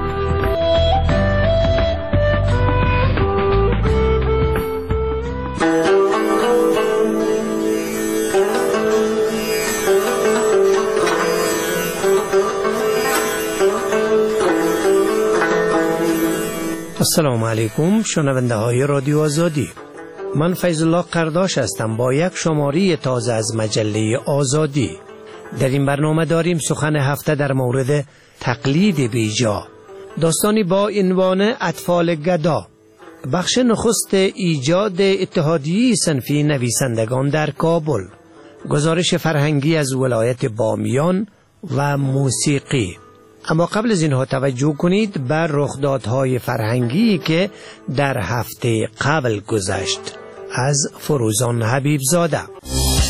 Speaker 16: السلام علیکم شنونده های رادیو آزادی. من فیض الله قرداش هستم با یک شماره تازه از مجله آزادی. در این برنامه داریم سخن هفته در مورد تقلید بیجا، داستانی با عنوان اطفال گدا، بخش نخست ایجاد اتحادیه صنفی نویسندگان در کابل، گزارش فرهنگی از ولایت بامیان و موسیقی. اما قبل از اینها توجه کنید بر رخدادهای فرهنگی که در هفته قبل گذشت. از فروزان حبیب زاده.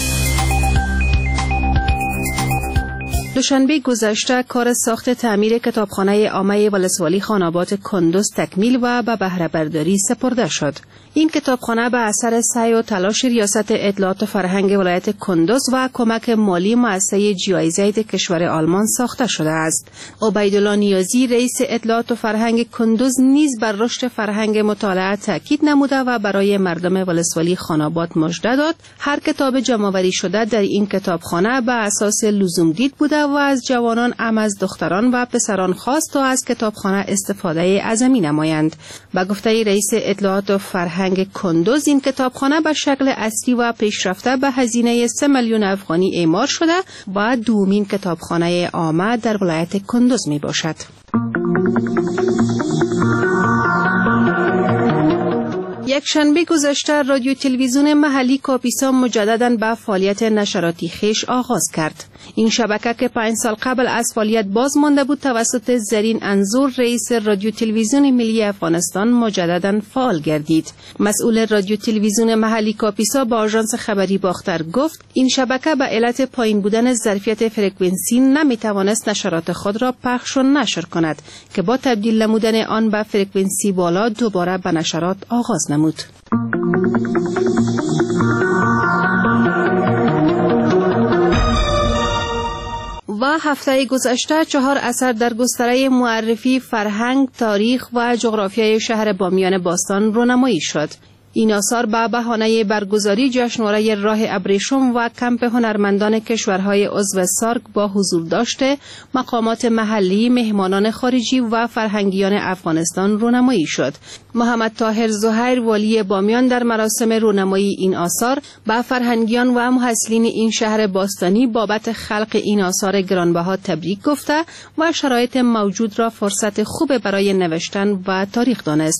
Speaker 17: دوشنبه گذشته کار ساخت تعمیر کتابخانه عامه ولسوالی خاناباد کندوز تکمیل و به بهره برداری سپرده شد. این کتابخانه به اثر سعی و تلاش ریاست اطلاعات و فرهنگ ولایت کندوز و کمک مالی مؤسسه GIZ کشور آلمان ساخته شده است. عبیدالله نیازی رئیس اطلاعات و فرهنگ کندوز نیز بر رشد فرهنگ مطالعه تاکید نموده و برای مردم ولسوالی خاناباد مژده داد هر کتاب جمع‌آوری شده در این کتابخانه به اساس لزوم دید بوده و از جوانان ام از دختران و پسران خواست تا از کتابخانه استفاده عظیمی نمایند. با گفته رئیس اطلاعات و فرهنگ کندوز این کتابخانه به شکل اصلی و پیشرفته به هزینه 3 میلیون افغانی اعمار شده و دومین کتابخانه عامه در ولایت کندوز می باشد. یک شنبه گذشته رادیو تلویزیون محلی کاپیسا مجدداً به فعالیت نشراتی خویش آغاز کرد. این شبکه که 5 سال قبل از فعالیت باز مانده بود توسط زرین انظور رئیس رادیو تلویزیون ملی افغانستان مجدداً فعال گردید. مسئول رادیو تلویزیون محلی کاپیسا با آژانس خبری باختر گفت این شبکه به علت پایین بودن ظرفیت فرکانسی نمیتوانست نشرات خود را پخش و نشر کند که با تبدیل نمودن آن به فرکانسی بالا دوباره به نشرات آغاز نمود. و هفته گذشته 4 اثر در گستره معرفی فرهنگ، تاریخ و جغرافیای شهر بامیان باستان رونمایی شد. این آثار به بهانه برگزاری جشنواره راه ابریشم و کمپ هنرمندان کشورهای عضو سارک با حضور داشته مقامات محلی، مهمانان خارجی و فرهنگیان افغانستان رونمایی شد. محمد طاهر زهیر والی بامیان در مراسم رونمایی این آثار به فرهنگیان و محصلین این شهر باستانی بابت خلق این آثار گرانبها تبریک گفته و شرایط موجود را فرصت خوب برای نوشتن و تاریخ دانست.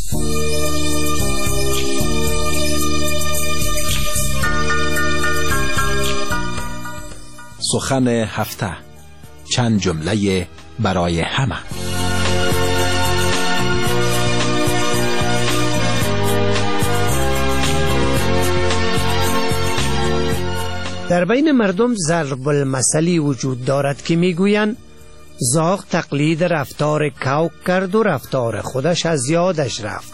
Speaker 18: سخن هفته، چند جمله برای همه.
Speaker 16: در بین مردم ضرب المثلی وجود دارد که میگویند زاغ تقلید رفتار کوک کرد و رفتار خودش از یادش رفت.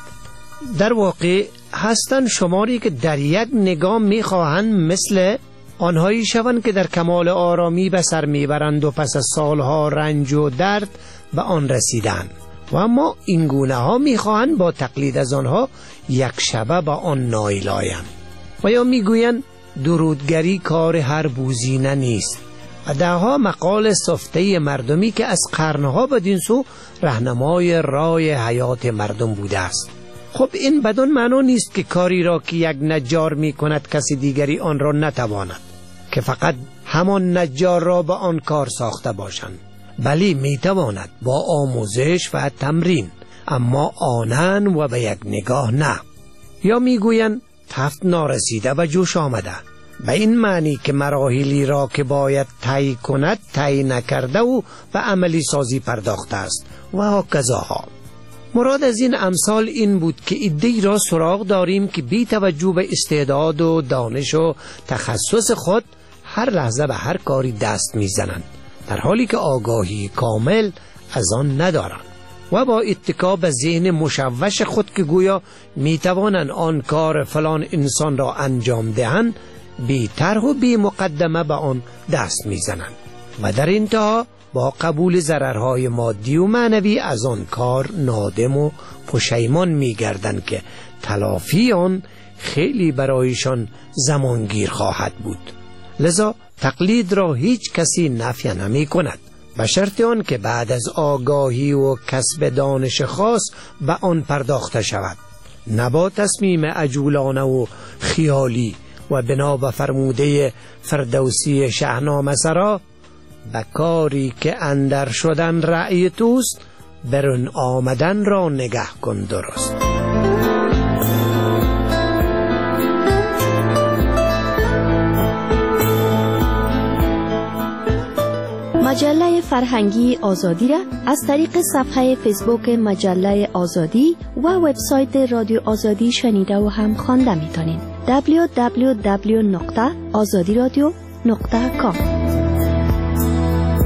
Speaker 16: در واقع هستند شماری که در یک نگاه میخواهند مثل آنهایی شوند که در کمال آرامی به سر میبرند و پس از سالها رنج و درد به آن رسیدند و اما این گونه ها میخواهند با تقلید از آنها یک شبه به آن نائل آیند. و یا میگویند درودگری کار هر بوزینه نیست. و دهها مقال سفته مردمی که از قرنها بدین سو راهنمای راه حیات مردم بوده است. خب این بدون معنی نیست که کاری را که یک نجار می کند کسی دیگری آن را نتواند، که فقط همان نجار را به آن کار ساخته باشند. بلی می تواند با آموزش و تمرین، اما آنن و به یک نگاه نه. یا می گویند تفت نارسیده و جوش آمده، به این معنی که مراحلی را که باید طی کند طی نکرده و به عملی سازی پرداخته است و هاکذاها. مراد از این امثال این بود که عده‌ای را سراغ داریم که بی توجه به استعداد و دانش و تخصص خود هر لحظه به هر کاری دست میزنند، در حالی که آگاهی کامل از آن ندارند و با اتکا به ذهن مشوش خود که گویا میتوانند آن کار فلان انسان را انجام دهند بی طرح و بی مقدمه به آن دست میزنند و در انتها با قبول ضررهای مادی و معنوی از آن کار نادم و پشیمان می‌گردند که تلافی آن خیلی برایشان زمانگیر خواهد بود. لذا تقلید را هیچ کسی نفی نمی کند، به شرط آن که بعد از آگاهی و کسب دانش خاص به آن پرداخته شود، نه با تصمیم عجولانه و خیالی و بنا به فرموده فردوسی شاهنامه سرا به کاری که اندر شدن رأی توست برون آمدن را نگه کن درست.
Speaker 19: مجله فرهنگی آزادی را از طریق صفحه فیسبوک مجله آزادی و وبسایت رادیو آزادی شنیده و هم خوانده میتونید. www.azadiradio.com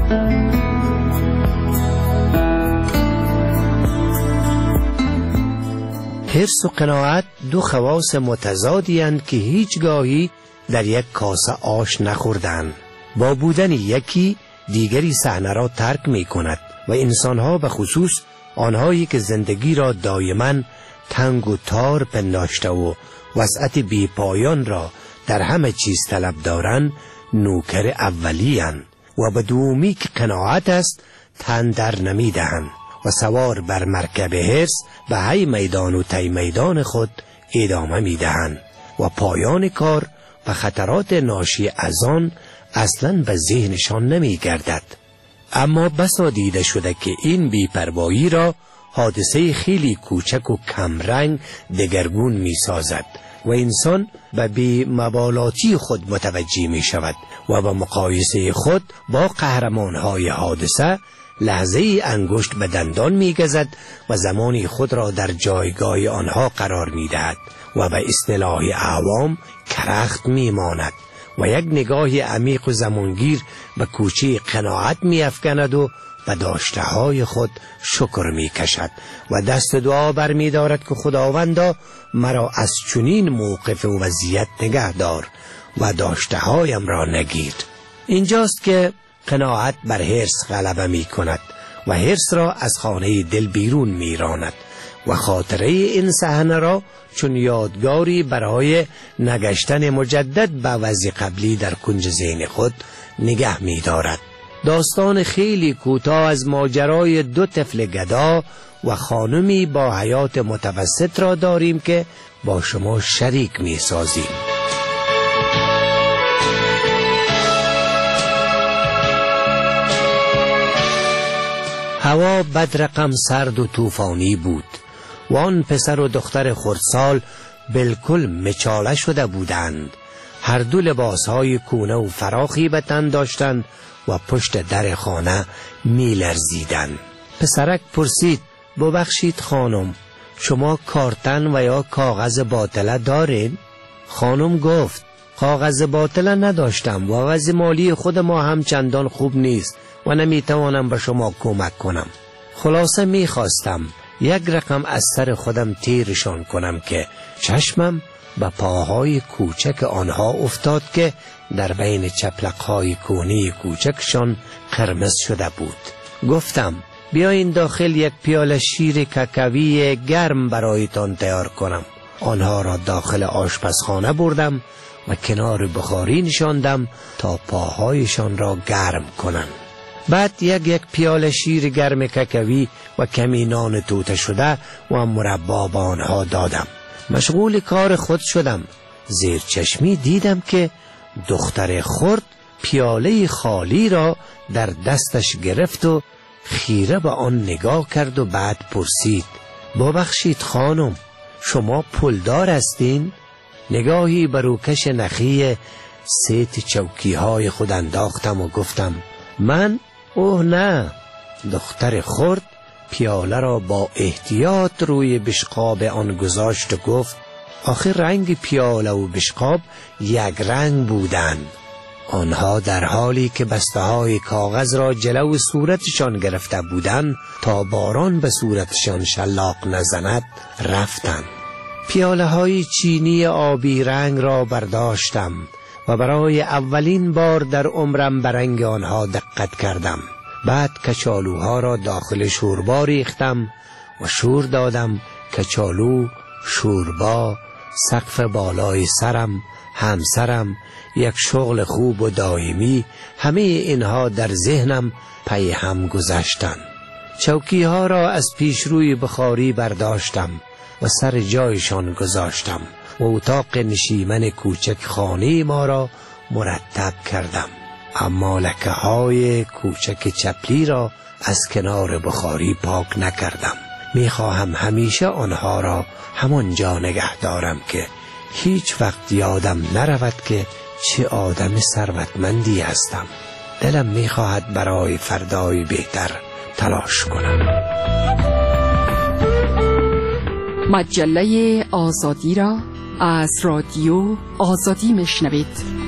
Speaker 16: حرص و قناعت دو خواص متضادی اند که هیچگاهی در یک کاسه آش نخوردند. با بودن یکی دیگری صحنه را ترک می کند و انسانها به خصوص آنهایی که زندگی را دائما تنگ و تار پنداشته و وسعت بی پایان را در همه چیز طلب دارند نوکر اولی اند و به دومی که قناعت است تن در نمی دهند و سوار بر مرکب حرص به هی میدان و تی میدان خود ادامه می دهند و پایان کار و خطرات ناشی از آن اصلا به ذهنشان نمی گردد. اما بسا دیده شده که این بی‌پروایی را حادثه خیلی کوچک و کمرنگ دگرگون می سازد و انسان به بی‌مبالاتی خود متوجه می شود و به مقایسه خود با قهرمانهای حادثه لحظه انگشت به دندان می گزد و زمانی خود را در جایگاه آنها قرار می دهد و به اصطلاح عوام کرخت می ماند و یک نگاه عمیق و زمانگیر به کوچه قناعت می افکند و به داشته های خود شکر می کشد و دست دعا بر می دارد که خداوندا مرا از چنین موقف و وضعیت نگه دار و داشته هایم را نگیر. اینجاست که قناعت بر حرص غلبه می کند و حرص را از خانه دل بیرون می راند و خاطره این صحنه را چون یادگاری برای نگشتن مجدد به وضع قبلی در کنج ذهن خود نگه می دارد. داستان خیلی کوتاه از ماجرای دو طفل گدا و خانمی با حیات متوسط را داریم که با شما شریک می سازیم. هوا بدرقم سرد و طوفانی بود و آن پسر و دختر خردسال بالکل مچاله شده بودند. هر دو لباسهای کونه و فراخی به تن داشتند و پشت در خانه می لرزیدند. پسرک پرسید: ببخشید خانم، شما کارتن و یا کاغذ باطله دارین؟ خانم گفت: کاغذ باطله نداشتم و وضع مالی خود ما هم چندان خوب نیست و نمیتوانم به شما کمک کنم. خلاصه میخواستم یک رقم از سر خودم تیرشان کنم که چشمم به پاهای کوچک آنها افتاد که در بین چپلقهای کونی کوچکشان قرمز شده بود. گفتم: بیاین داخل یک پیاله شیر ککوی گرم برایتان تیار کنم. آنها را داخل آشپزخانه بردم و کنار بخاری نشاندم تا پاهایشان را گرم کنند. بعد یک پیاله شیر گرم ککوی و کمی نان توته شده و مربا به آنها دادم. مشغول کار خود شدم. زیر چشمی دیدم که دختر خرد پیاله خالی را در دستش گرفت و خیره به آن نگاه کرد و بعد پرسید: ببخشید خانم، شما پولدار هستین؟ نگاهی بر روکش نخی سیت چوکی های خود انداختم و گفتم: من؟ اوه نه. دختر خرد پیاله را با احتیاط روی بشقاب آن گذاشت و گفت: آخه رنگ پیاله و بشقاب یک رنگ بودند. آنها در حالی که بسته های کاغذ را جلو صورتشان گرفته بودند تا باران به صورتشان شلاق نزند رفتند. پیاله های چینی آبی رنگ را برداشتم و برای اولین بار در عمرم به رنگ آنها دقت کردم. بعد کچالوها را داخل شوربا ریختم و شور دادم. کچالو، شوربا، سقف بالای سرم، همسرم، یک شغل خوب و دائمی، همه اینها در ذهنم پی هم گذشتند. چوکی ها را از پیشروی بخاری برداشتم و سر جایشان گذاشتم و اتاق نشیمن کوچک خانه ما را مرتب کردم. اما لکه های کوچک چپلی را از کنار بخاری پاک نکردم. میخواهم همیشه آنها را همانجا نگه دارم که هیچ وقت یادم نرود که چه آدم ثروتمندی هستم. دلم میخواهد برای فردای بهتر تلاش کنم.
Speaker 15: مجله آزادی را از رادیو آزادی میشنوید.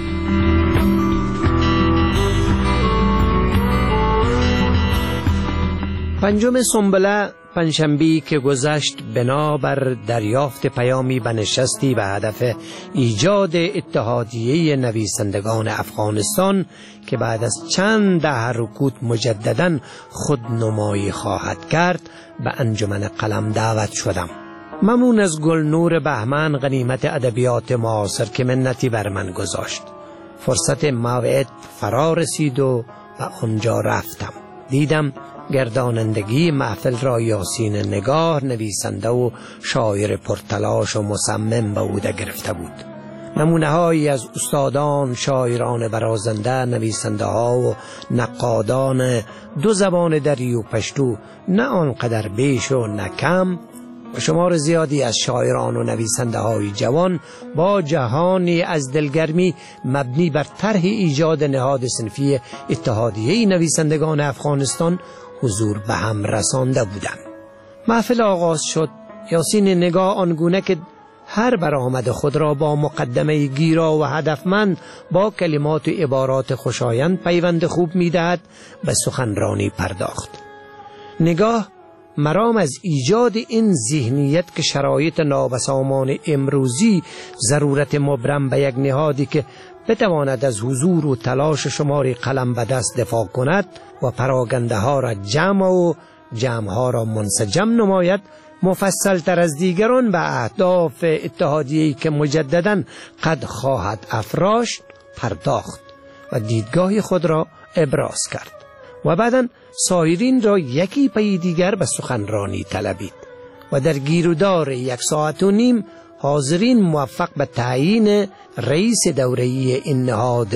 Speaker 16: پنجم سنبله پنجشنبه که گذشت بنابر دریافت پیامی به نشستی به هدف ایجاد اتحادیه نویسندگان افغانستان که بعد از چند دهه رکود مجددا خودنمایی خواهد کرد به انجمن قلم دعوت شدم. ممنون از گلنور بهمن غنیمت ادبیات معاصر که منتی بر من گذاشت. فرصت موعد فرا رسید و به آنجا رفتم. دیدم گردانندگی محفل را یاسین نگاه نویسنده و شاعر پرتلاش و مصمم به عهده گرفته بود. نمونه‌هایی از استادان، شاعران برازنده، نویسنده ها و نقادان دو زبان دری و پشتو، نه آنقدر بیش و نه کم، و شمار زیادی از شاعران و نویسنده های جوان با جهانی از دلگرمی مبنی بر طرح ایجاد نهاد صنفی اتحادیه نویسندگان افغانستان حضور به هم رسانده بودند. محفل آغاز شد. یاسین نگاه آنگونه که هر برآمد خود را با مقدمه گیرا و هدفمند با کلمات و عبارات خوشایند پیوند خوب می‌دهد به سخنرانی پرداخت. نگاه مرام از ایجاد این ذهنیت که شرایط نابسامان امروزی ضرورت مبرم به یک نهادی که بتواند از حضور و تلاش شماری قلم به دست دفاع کند و پراگنده ها را جمع و جمع ها را منسجم نماید مفصل تر از دیگران به اهداف اتحادیه‌ای که مجدداً قد خواهد افراشت پرداخت و دیدگاه خود را ابراز کرد و بعداً سایرین را یکی پی دیگر به سخنرانی طلبید و در گیرودار 1 ساعت و نیم حاضرین موفق به تعیین رئیس دوره‌ای این نهاد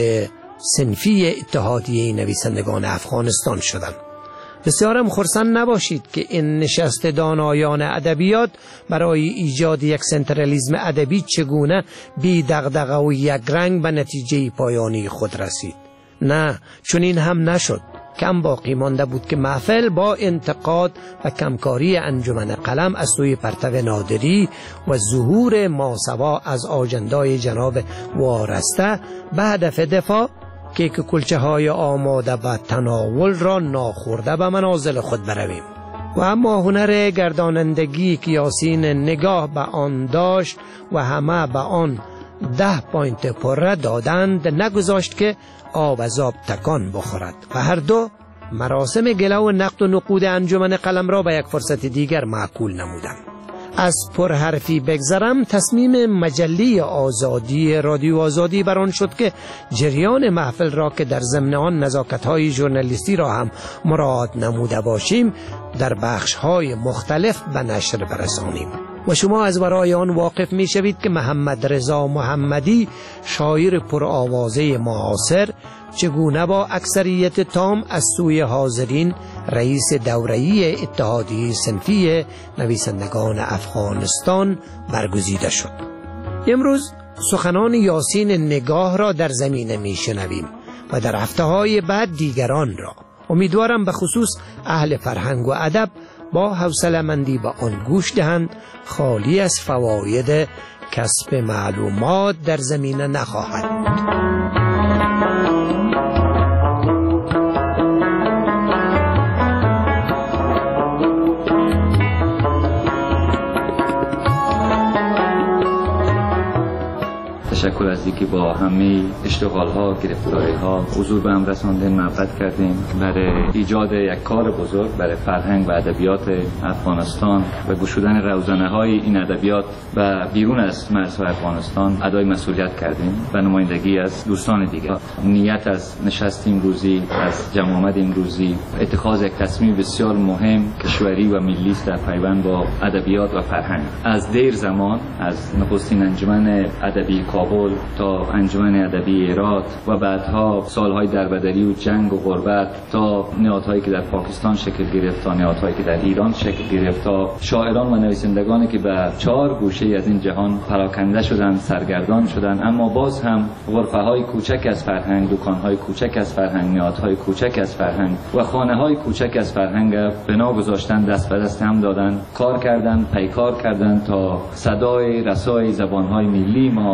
Speaker 16: صنفی اتحادیه نویسندگان افغانستان شدند. بسیارم خرسند نباشید که این نشست دانایان ادبیات برای ایجاد یک سنترالیسم ادبی چگونه بی دغدغه و یک رنگ به نتیجه پایانی خود رسید. نه، چون این هم نشد. کم باقی مانده بود که محفل با انتقاد و کمکاری انجمن قلم از سوی پرتو نادری و ظهور ماسوا از آجندای جناب وارسته به هدف دفاع که کلچه های آماده به تناول را ناخورده به منازل خود برویم. و اما هنر گردانندگی که یاسین نگاه به آن داشت و همه به آن 10 پوینت پره دادند نگذاشت که آب از آب تکان بخورد و هر دو مراسم گله و نقد و نقود انجمن قلم را به یک فرصت دیگر معقول نمودند. از پرحرفی بگذرم، تصمیم مجله آزادی رادیو آزادی بران شد که جریان محفل را که در ضمن آن نزاکت‌های ژورنالیستی را هم مراعات نموده باشیم در بخش‌های مختلف به نشر برسانیم. و شما از برای آن واقف می شوید که محمد رضا محمدی شاعر پرآوازه معاصر چگونه با اکثریت تام از سوی حاضرین رئیس دوره‌ای اتحادیه صنفی نویسندگان افغانستان برگزیده شد. امروز سخنان یاسین نگاه را در زمینه می شنویم و در هفته‌های بعد دیگران را. امیدوارم به خصوص اهل فرهنگ و ادب با حوصله‌مندی به آن گوش دهند، خالی از فواید کسب معلومات در زمینه نخواهد بود.
Speaker 20: تشکر از اینکه با همه اشتغال‌ها، گرفتاری‌ها حضور به هم رساندیم، محبت کردیم برای ایجاد یک کار بزرگ برای فرهنگ و ادبیات افغانستان و گشودن روزنه‌های این ادبیات و بیرون از مرزهای افغانستان ادای مسئولیت کردیم و نمایندگی از دوستان دیگر. نیت از نشست امروزی، از جمع آمد امروزی اتخاذ یک تصمیم بسیار مهم کشوری و ملی است در پیوند با ادبیات و فرهنگ. از دیر زمان از نخستین انجمن ادبی کابل تا انجمن ادبی هرات و بعدها سالهای دربدری و جنگ و غربت تا نهادهایی که در پاکستان شکل گرفت تا نهادهایی که در ایران شکل گرفت تا شاعران و نویسندگانی که به 4 گوشه از این جهان پراکنده شدند، سرگردان شدند، اما باز هم غرفه‌های کوچک از فرهنگ، دکان‌های کوچک از فرهنگ، نهادهای کوچک از فرهنگ و خانه‌های کوچک از فرهنگ بنا گذاشتن، دست به دست هم دادن، کار کردند، پیکار کردند تا صدای رسای زبان‌های ملی ما، صدای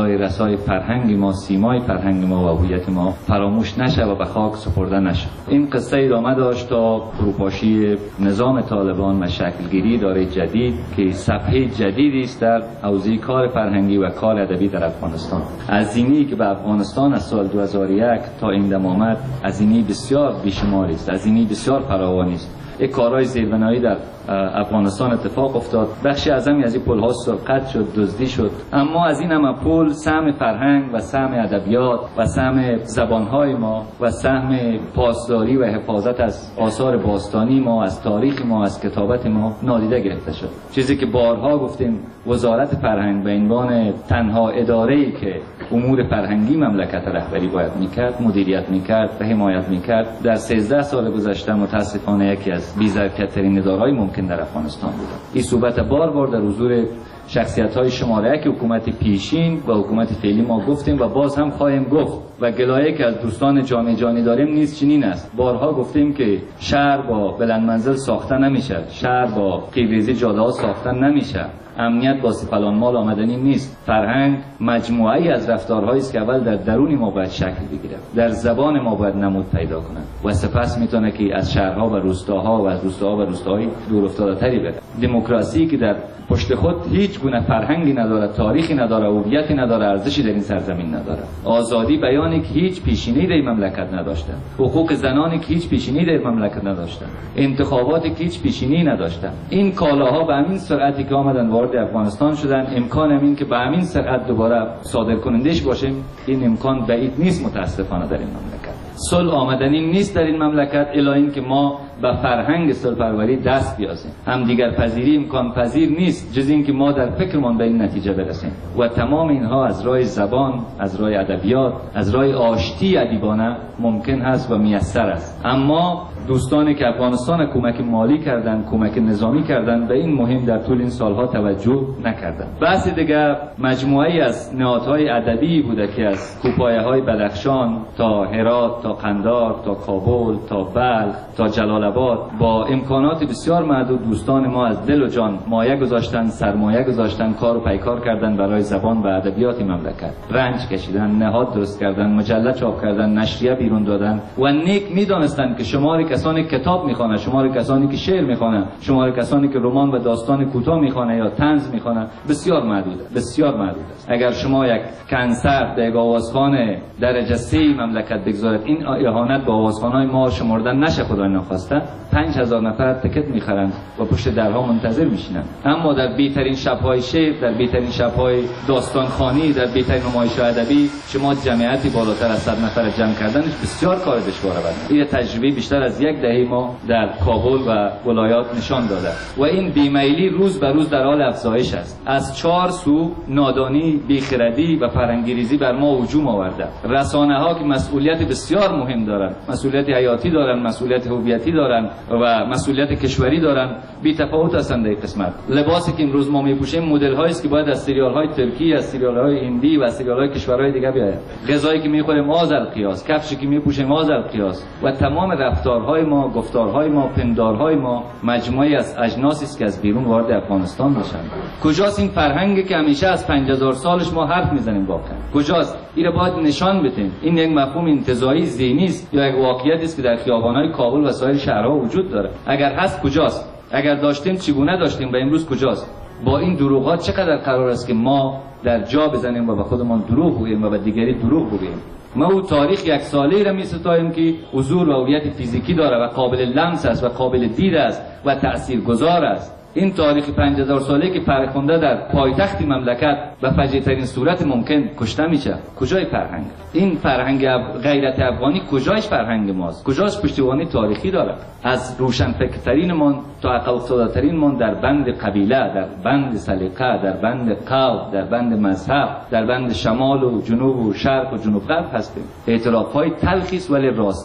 Speaker 20: فضای رسای فرهنگ ما، سیمای فرهنگ ما و هویت ما فراموش نشه و به خاک سپرده نشه. این قصه ادامه داشت تا فروپاشی نظام طالبان و شکلگیری اداره جدید که صفحه جدیدی است در حوزه کار فرهنگی و کار ادبی در افغانستان. هزینه‌ای که به افغانستان از سال 2001 تا این دم آمد هزینه بسیار بیشماری است، هزینه بسیار فراوانی است. یک کارهای زیربنایی در افغانستان اتفاق افتاد، بخشی اعظمی از این پل‌ها سرقت شد، دزدی شد، اما از این همه پل سهم فرهنگ و سهم ادبیات و سهم زبانهای ما و سهم پاسداری و حفاظت از آثار باستانی ما، از تاریخ ما، از کتابت ما نادیده گرفته شد. چیزی که بارها گفتیم وزارت فرهنگ به عنوان تنها اداره‌ای که امور فرهنگی مملکت رهبری باید میکرد، مدیریت میکرد و حمایت میکرد، در 13 سال گذشته متاسفانه یکی از بی‌ظرفیت‌ترین اداره‌های ممکن در افغانستان بود. این صحبت بار در حضور شخصیت‌های شماره یک حکومت پیشین و حکومت فعلی ما گفتیم و باز هم خواهیم گفت و گلایه که از دوستان جامعه جانی داریم نیست چنین است. بارها گفتیم که شهر با بلند منزل ساخته نمیشه، شهر با قیریزی جاده‌ها ساخته نمیشه، امنیت با سپلان مال آمدنی نیست. فرهنگ مجموعه‌ای از رفتارهایی است که اول در درون ما باید شکل بگیره، در زبان ما باید نمود پیدا کنه و سپس میتونه که از شهرها و روستاها و از روستاها و روستاهای دور افتاده‌تری بره. دموکراسی که در پشت خود هیچ گونه فرهنگی نداره، تاریخی نداره، هویتی نداره، ارزشی در این سرزمین نداره. آزادی بیانی که هیچ پیشینه‌ای در این مملکت نداشته، حقوق زنانی که هیچ پیشینه‌ای در این مملکت نداشته، انتخاباتی که هیچ پیشینه‌ای نداشته. این کالاها به همین سرعتی که آمدن وارد افغانستان شدن، امکان این که به همین سرعت دوباره صادر کنندش باشیم این امکان بعید نیست. متاسفانه در این مملکت صلح آمدنی نیست در این مملکت الا این که ما به فرهنگ صلح‌پروری دست بیازیم. هم دیگر پذیری امکان پذیر نیست جز این که ما در فکرمان به این نتیجه برسیم و تمام اینها از راه زبان، از راه ادبیات، از راه آشتی ادیبانه ممکن هست و میسر است. اما دوستانی که افغانستان کمک مالی کردند، کمک نظامی کردند، به این مهم در طول این سالها توجه نکردند. بحث دیگر مجموعه‌ای از نهادهای ادبی بوده که از کوپایه‌های بدخشان تا هرات تا قندار تا کابل تا بلخ تا جلال آباد با امکانات بسیار محدود دوستان ما از دل و جان مایه گذاشتن، سرمایه گذاشتن، کار و پیکار کردن برای زبان و ادبیات مملکت. رنج کشیدن، نهاد درست کردن، مجله چاپ کردن، نشریه بیرون دادن و نیک میدانستند که شمار کسانی کتاب میخوانند، شمار کسانی که شعر میخوانند، شمار کسانی که رمان و داستان کوتاه میخوانند یا طنز میخوانند بسیار محدوده، بسیار محدود است. اگر شما یک کنسرت در آوازخانه درجه 3 مملکت بگذارید، این اهانت به آوازخانه‌های ما شمردن نشه خدای نخواسته. 5000 نفر تکت میخرند و پشت درها منتظر میشینند. اما در بهترین شب‌های شعر، در بهترین شب‌های داستانخوانی، در بهترین نمایش‌های ادبی شما جمعیتی بالاتر از 100 نفر جمع کردنش بسیار کار دشواره بود. این تجربه بیشتر از یک دهه ما در کابل و ولایات نشان داده و این بیمیلی روز به روز در حال افزایش است. از 4 سو نادانی، بیخردی و فرهنگیریزی بر ما هجوم آورده. رسانه‌ها که مسئولیت بسیار مهم دارند، مسئولیت حیاتی دارند، مسئولیت هویتی دارند و مسئولیت کشوری دارند، بی تفاوت هستند در قسمت. لباسی که امروز ما میپوشیم مدل هایی است که باید از سریال های ترکی، از سریال های هندی و سریال های کشورهای دیگه بیاید. غذایی که میخوریم آذر قیاس، کفشی که میپوشیم آذر قیاس و تمام رفتارهای ما، گفتارهای ما، پندارهای ما مجموعی از اجناسی است که از بیرون وارد افغانستان میشن. کجاست این فرهنگی که همیشه از 5000 سالش ما حرف میزنیم واقعا؟ کجاست؟ اینو باید نشان بدیم. این یک مفهوم انتزاعی ذهنی است یا یک واقعیتی است که در خیابان‌های کابل و سایر شهرها وجود داره؟ اگر هست کجاست؟ اگر داشتیم چگونه داشتیم و امروز کجاست؟ با این دروغ‌ها چقدر قرار است که ما در جا بزنیم و به خودمان دروغ بگوییم و به دیگری دروغ بگوییم؟ ما او تاریخ یک ساله را می‌ستاییم که حضور و هویت فیزیکی داره و قابل لمس است و قابل دید است و تاثیرگذار است. این تاریخ 5000 ساله که فرخنده در پایتخت مملکت و فجیع‌ترین صورت ممکن کشته میشه، کجای فرهنگ؟ این فرهنگ غیرت افغانی کجایش فرهنگ ماست؟ کجاش پشتیبانی تاریخی داره؟ از روشنفکرترینمان تا عقب افتاده‌ترینمان در بند قبیله، در بند سلیقه، در بند قوم، در بند مذهب، در بند شمال و جنوب و شرق و جنوب غرب هستیم. اعتراف‌های تلخی است ولی راستین.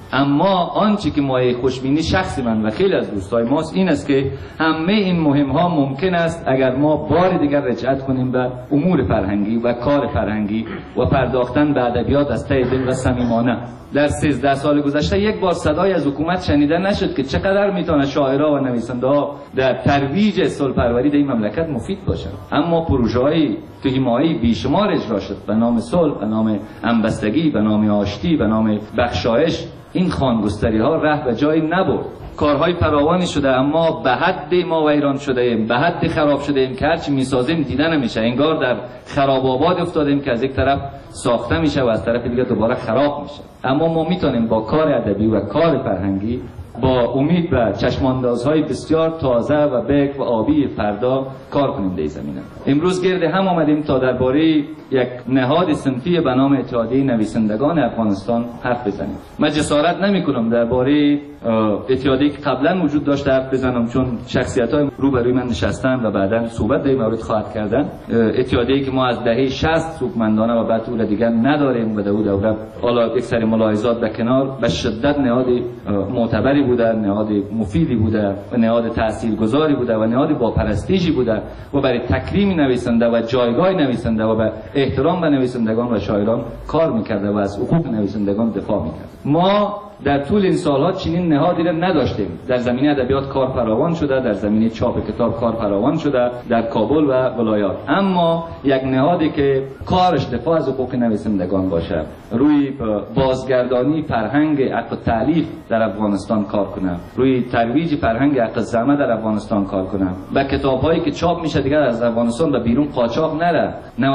Speaker 20: اما آنچه که مایه خوشبینی شخصی من و خیلی از دوستای ماست این است که همه این مهم ها ممکن است اگر ما بار دیگر رجعت کنیم به امور فرهنگی و کار فرهنگی و پرداختن به ادبیات از ته دل و صمیمانه. در 13 سال گذشته یک بار صدای از حکومت شنیده نشد که چقدر میتونه شاعرها و نویسنده ها در ترویج صلح‌پروری در این مملکت مفید باشند. اما پروژه‌های توهیمایی بیشمار اجرا شد به نام صلح، به نام همبستگی، به نام آشتی، به نام بخشایش. این خانگستری ها ره به جایی نبرد. کارهای فراوانی شده اما به حد ما ویران شده ایم، به حد خراب شده ایم که هرچی میسازیم دیده نمیشه. انگار در خراب آباد افتادیم که از یک طرف ساخته میشه و از طرف دیگه دوباره خراب میشه. اما ما میتونیم با کار ادبی و کار فرهنگی با امید به چشماندازهای بسیار تازه و بکر و آبی فردا کار کنیم در زمینه. امروز گرد هم آمدیم تا درباره یک نهاد صنفی به نام اتحادیه نویسندگان افغانستان حرف بزنیم. من جسارت نمی‌کنم درباره اتحادیه‌ای که قبلا وجود داشته حرف بزنم، چون شخصیت‌های روبروی من نشستن و بعداً صحبت در این مورد خواهد کردن. اتحادیه‌ای که ما از دهه 60 سوگمندانه و بعد اون دیگر نداریم و در اون دوره حالا یک سری ملاحظات به کنار، به شدت نهاد معتبری بوده، نهاد مفیدی بوده و نهاد تاثیرگذاری بوده و نهاد با پرستیژی بوده و برای تکریم نویسنده و جایگاه نویسنده و به احترام به نویسندگان و شاعران کار میکرده و از حقوق نویسندگان دفاع میکرد. ما در طول این سالها چنین نهادی را نداشتیم. در زمینه ادبیات کار فراوان شده، در زمینه چاپ کتاب کار فراوان شده در کابل و ولایات، اما یک نهادی که کارش دفاع از حقوق نویسندگان باشه، روی بازگردانی فرهنگ حق تالیف در افغانستان کار کنه، روی ترویج فرهنگ حق زحمت در افغانستان کار کنه، با کتاب‌هایی که چاپ میشه دیگر از افغانستان به بیرون قاچاق نره.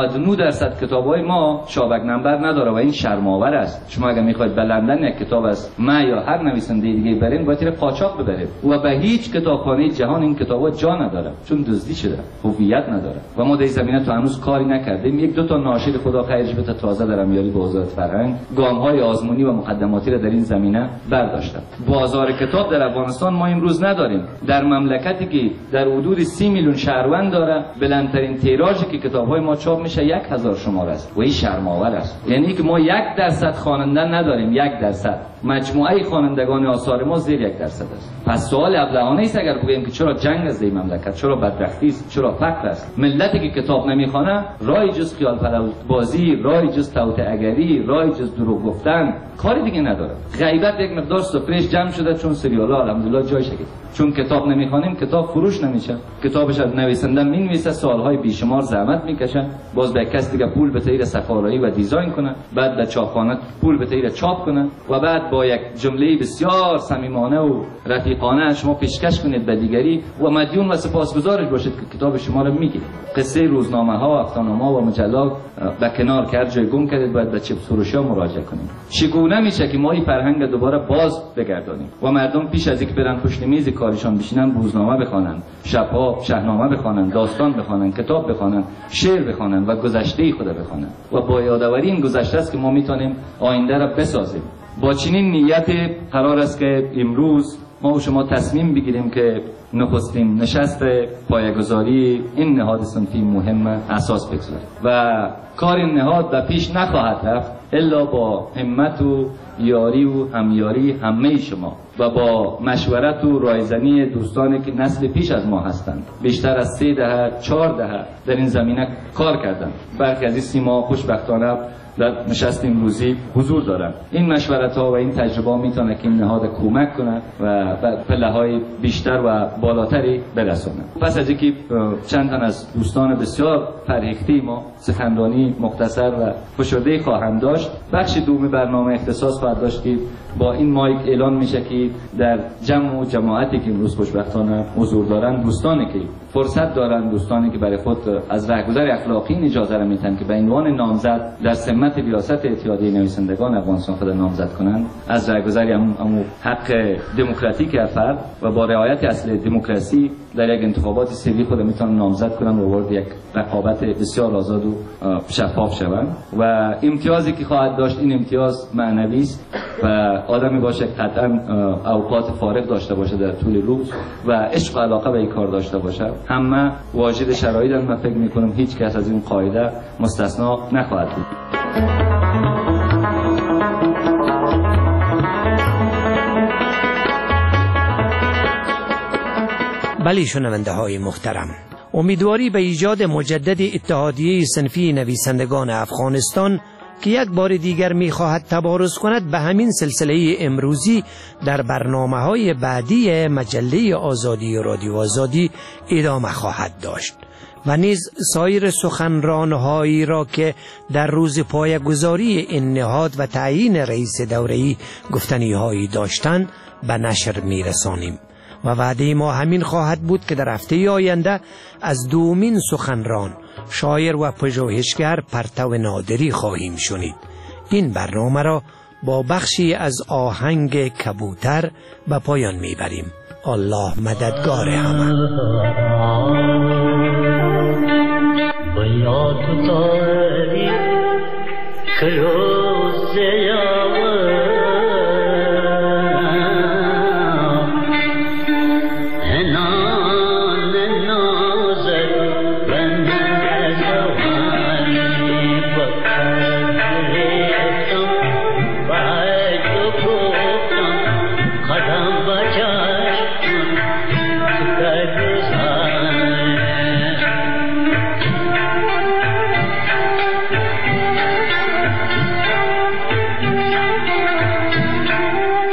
Speaker 20: 99% کتاب‌های ما شابک نمبر نداره و این شرم‌آور است. شما اگه می‌خواید به لندن یک کتاب از ما یا هر نویسنده دیگه برین باید قاچاق ببرید و به هیچ کتابخانه جهان این کتابا جا نداره، چون دزدی شده، هویت نداره و ما در زمینه تو هنوز کاری نکردیم. یک دو تا ناشر خدا خیرش بده تازه در امیالی به وزارت فرهنگ گام‌های آزمونی و مقدماتی را در این زمینه برداشتن. بازار کتاب در افغانستان ما امروز نداریم. در مملکتی که در حدود 30 میلیون شهروند داره، بلندترین تیراژی که کتاب‌های ما چاپ میشه 1000 شماره است و این شرم‌آور است. یعنی که ما 1% خواننده نداریم. 1% مجموعه خوانندگان آثار ما زیر 1% است. پس سوال ابلهانه است اگر بگیم که چرا جنگ از این مملکت، چرا بدبختی است، چرا فقر است. ملتی که کتاب نمیخونه رای جز خیال پلوت بازی، رای جز توطئه اگری، رای جز دروغ گفتن کاری دیگه نداره. غیبت یک مقدار سفرهش جمع شده چون سریال‌ها الحمدلله جایش گرفت. چون کتاب نمیخوانیم کتاب فروش نمیشه. کتابش از نویسنده مینویسه، سالهای بیشمار زحمت میکشه، باز به کس دیگه پول به طریق صفارایی و دیزاین کنه، بعد به چاپخانه پول به طریق چاپ کنه و بعد با یک جمله بسیار صمیمانه و رفیقانه شما پیشکش کنید به دیگری و مدیون و سپاسگزارش باشید که کتاب شما رو میگیره. قصه روزنامه‌ها، هفته‌نامه‌ها و مجلات به کنار کرد، جای گم کردید، باید به چیپس فروشی‌ها مراجعه کنید. چگونه میشه که ما این فرهنگ دوباره باز بگردانیم و مردم پیش از اینکه برن پشت میز کارشان بشینن روزنامه بخوانن، شبها شاهنامه بخوانن، داستان بخوانن، کتاب بخوانن، شعر بخوانن و گذشته خود بخوانن و با یادآوری این گذشته است که ما میتونیم آینده را بسازیم. با چنین نیت قرار است که امروز ما و شما تصمیم بگیریم که نخستین نشست پایه‌گذاری این نهاد صنفی مهم اساس بگذاریم و کار این نهاد به پیش نخواهد رفت الا با همت و یاری و همیاری همه شما و با مشورت و رایزنی دوستانی که نسل پیش از ما هستند. بیشتر از 3 دهه 4 دهه در این زمینه کار کردند. برخی از این سیما خوشبختانه در نشست امروزی حضور دارن. این مشورت ها و این تجربه میتونه که این نهاد کمک کنه و به پله‌های بیشتر و بالاتری برسونه. پس از اینکه چند تن از دوستان بسیار فرهیخته ما سخنرانی مختصر و فشرده خواهند داشت، بخش دوم برنامه اختصاص خواهد داشت که با این مایک اعلان میشه که در جمع و جماعتی که امروز خوشبختانه حضور دارن، دوستانی که فرصت دارن، دوستانی که برای خود از رهگذر اخلاقی اجازه را میتن که به عنوان نامزد در سمت ریاست اتحادیه نویسندگان افغانستان خود نامزد کنند، از رهگذر امو حق دموکراتیک فرد و با رعایت اصل دموکراسی در یک انتخابات سری خود میتونن نامزد کنن و وارد یک رقابت بسیار آزاد و شفاف شوند و امتیازی که خواهد داشت این امتیاز معنوی است و آدمی باشه قطعا اوقات فارغ داشته باشه در طول روز و عشق و علاقه به این کار داشته باشه. همه واجد شرایطن. من فکر میکنم هیچ کس از این قاعده مستثنا نخواهد بود.
Speaker 16: بله شنونده های محترم، امیدواری به ایجاد مجدد اتحادیه صنفی نویسندگان افغانستان که یک بار دیگر می‌خواهد تبارز کند به همین سلسله امروزی در برنامه‌های بعدی مجله آزادی و رادیو آزادی ادامه خواهد داشت و نیز سایر سخنران‌هایی را که در روز پایه‌گذاری این نهاد و تعیین رئیس دوره‌ای گفتنی‌هایی داشتند به نشر می‌رسانیم و وعده ما همین خواهد بود که در هفته آینده از دومین سخنران، شاعر و پژوهشگر پرتو نادری خواهیم شنید. این برنامه را با بخشی از آهنگ کبوتر به پایان میبریم. الله مددگار همه.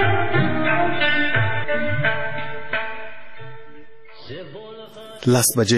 Speaker 11: Las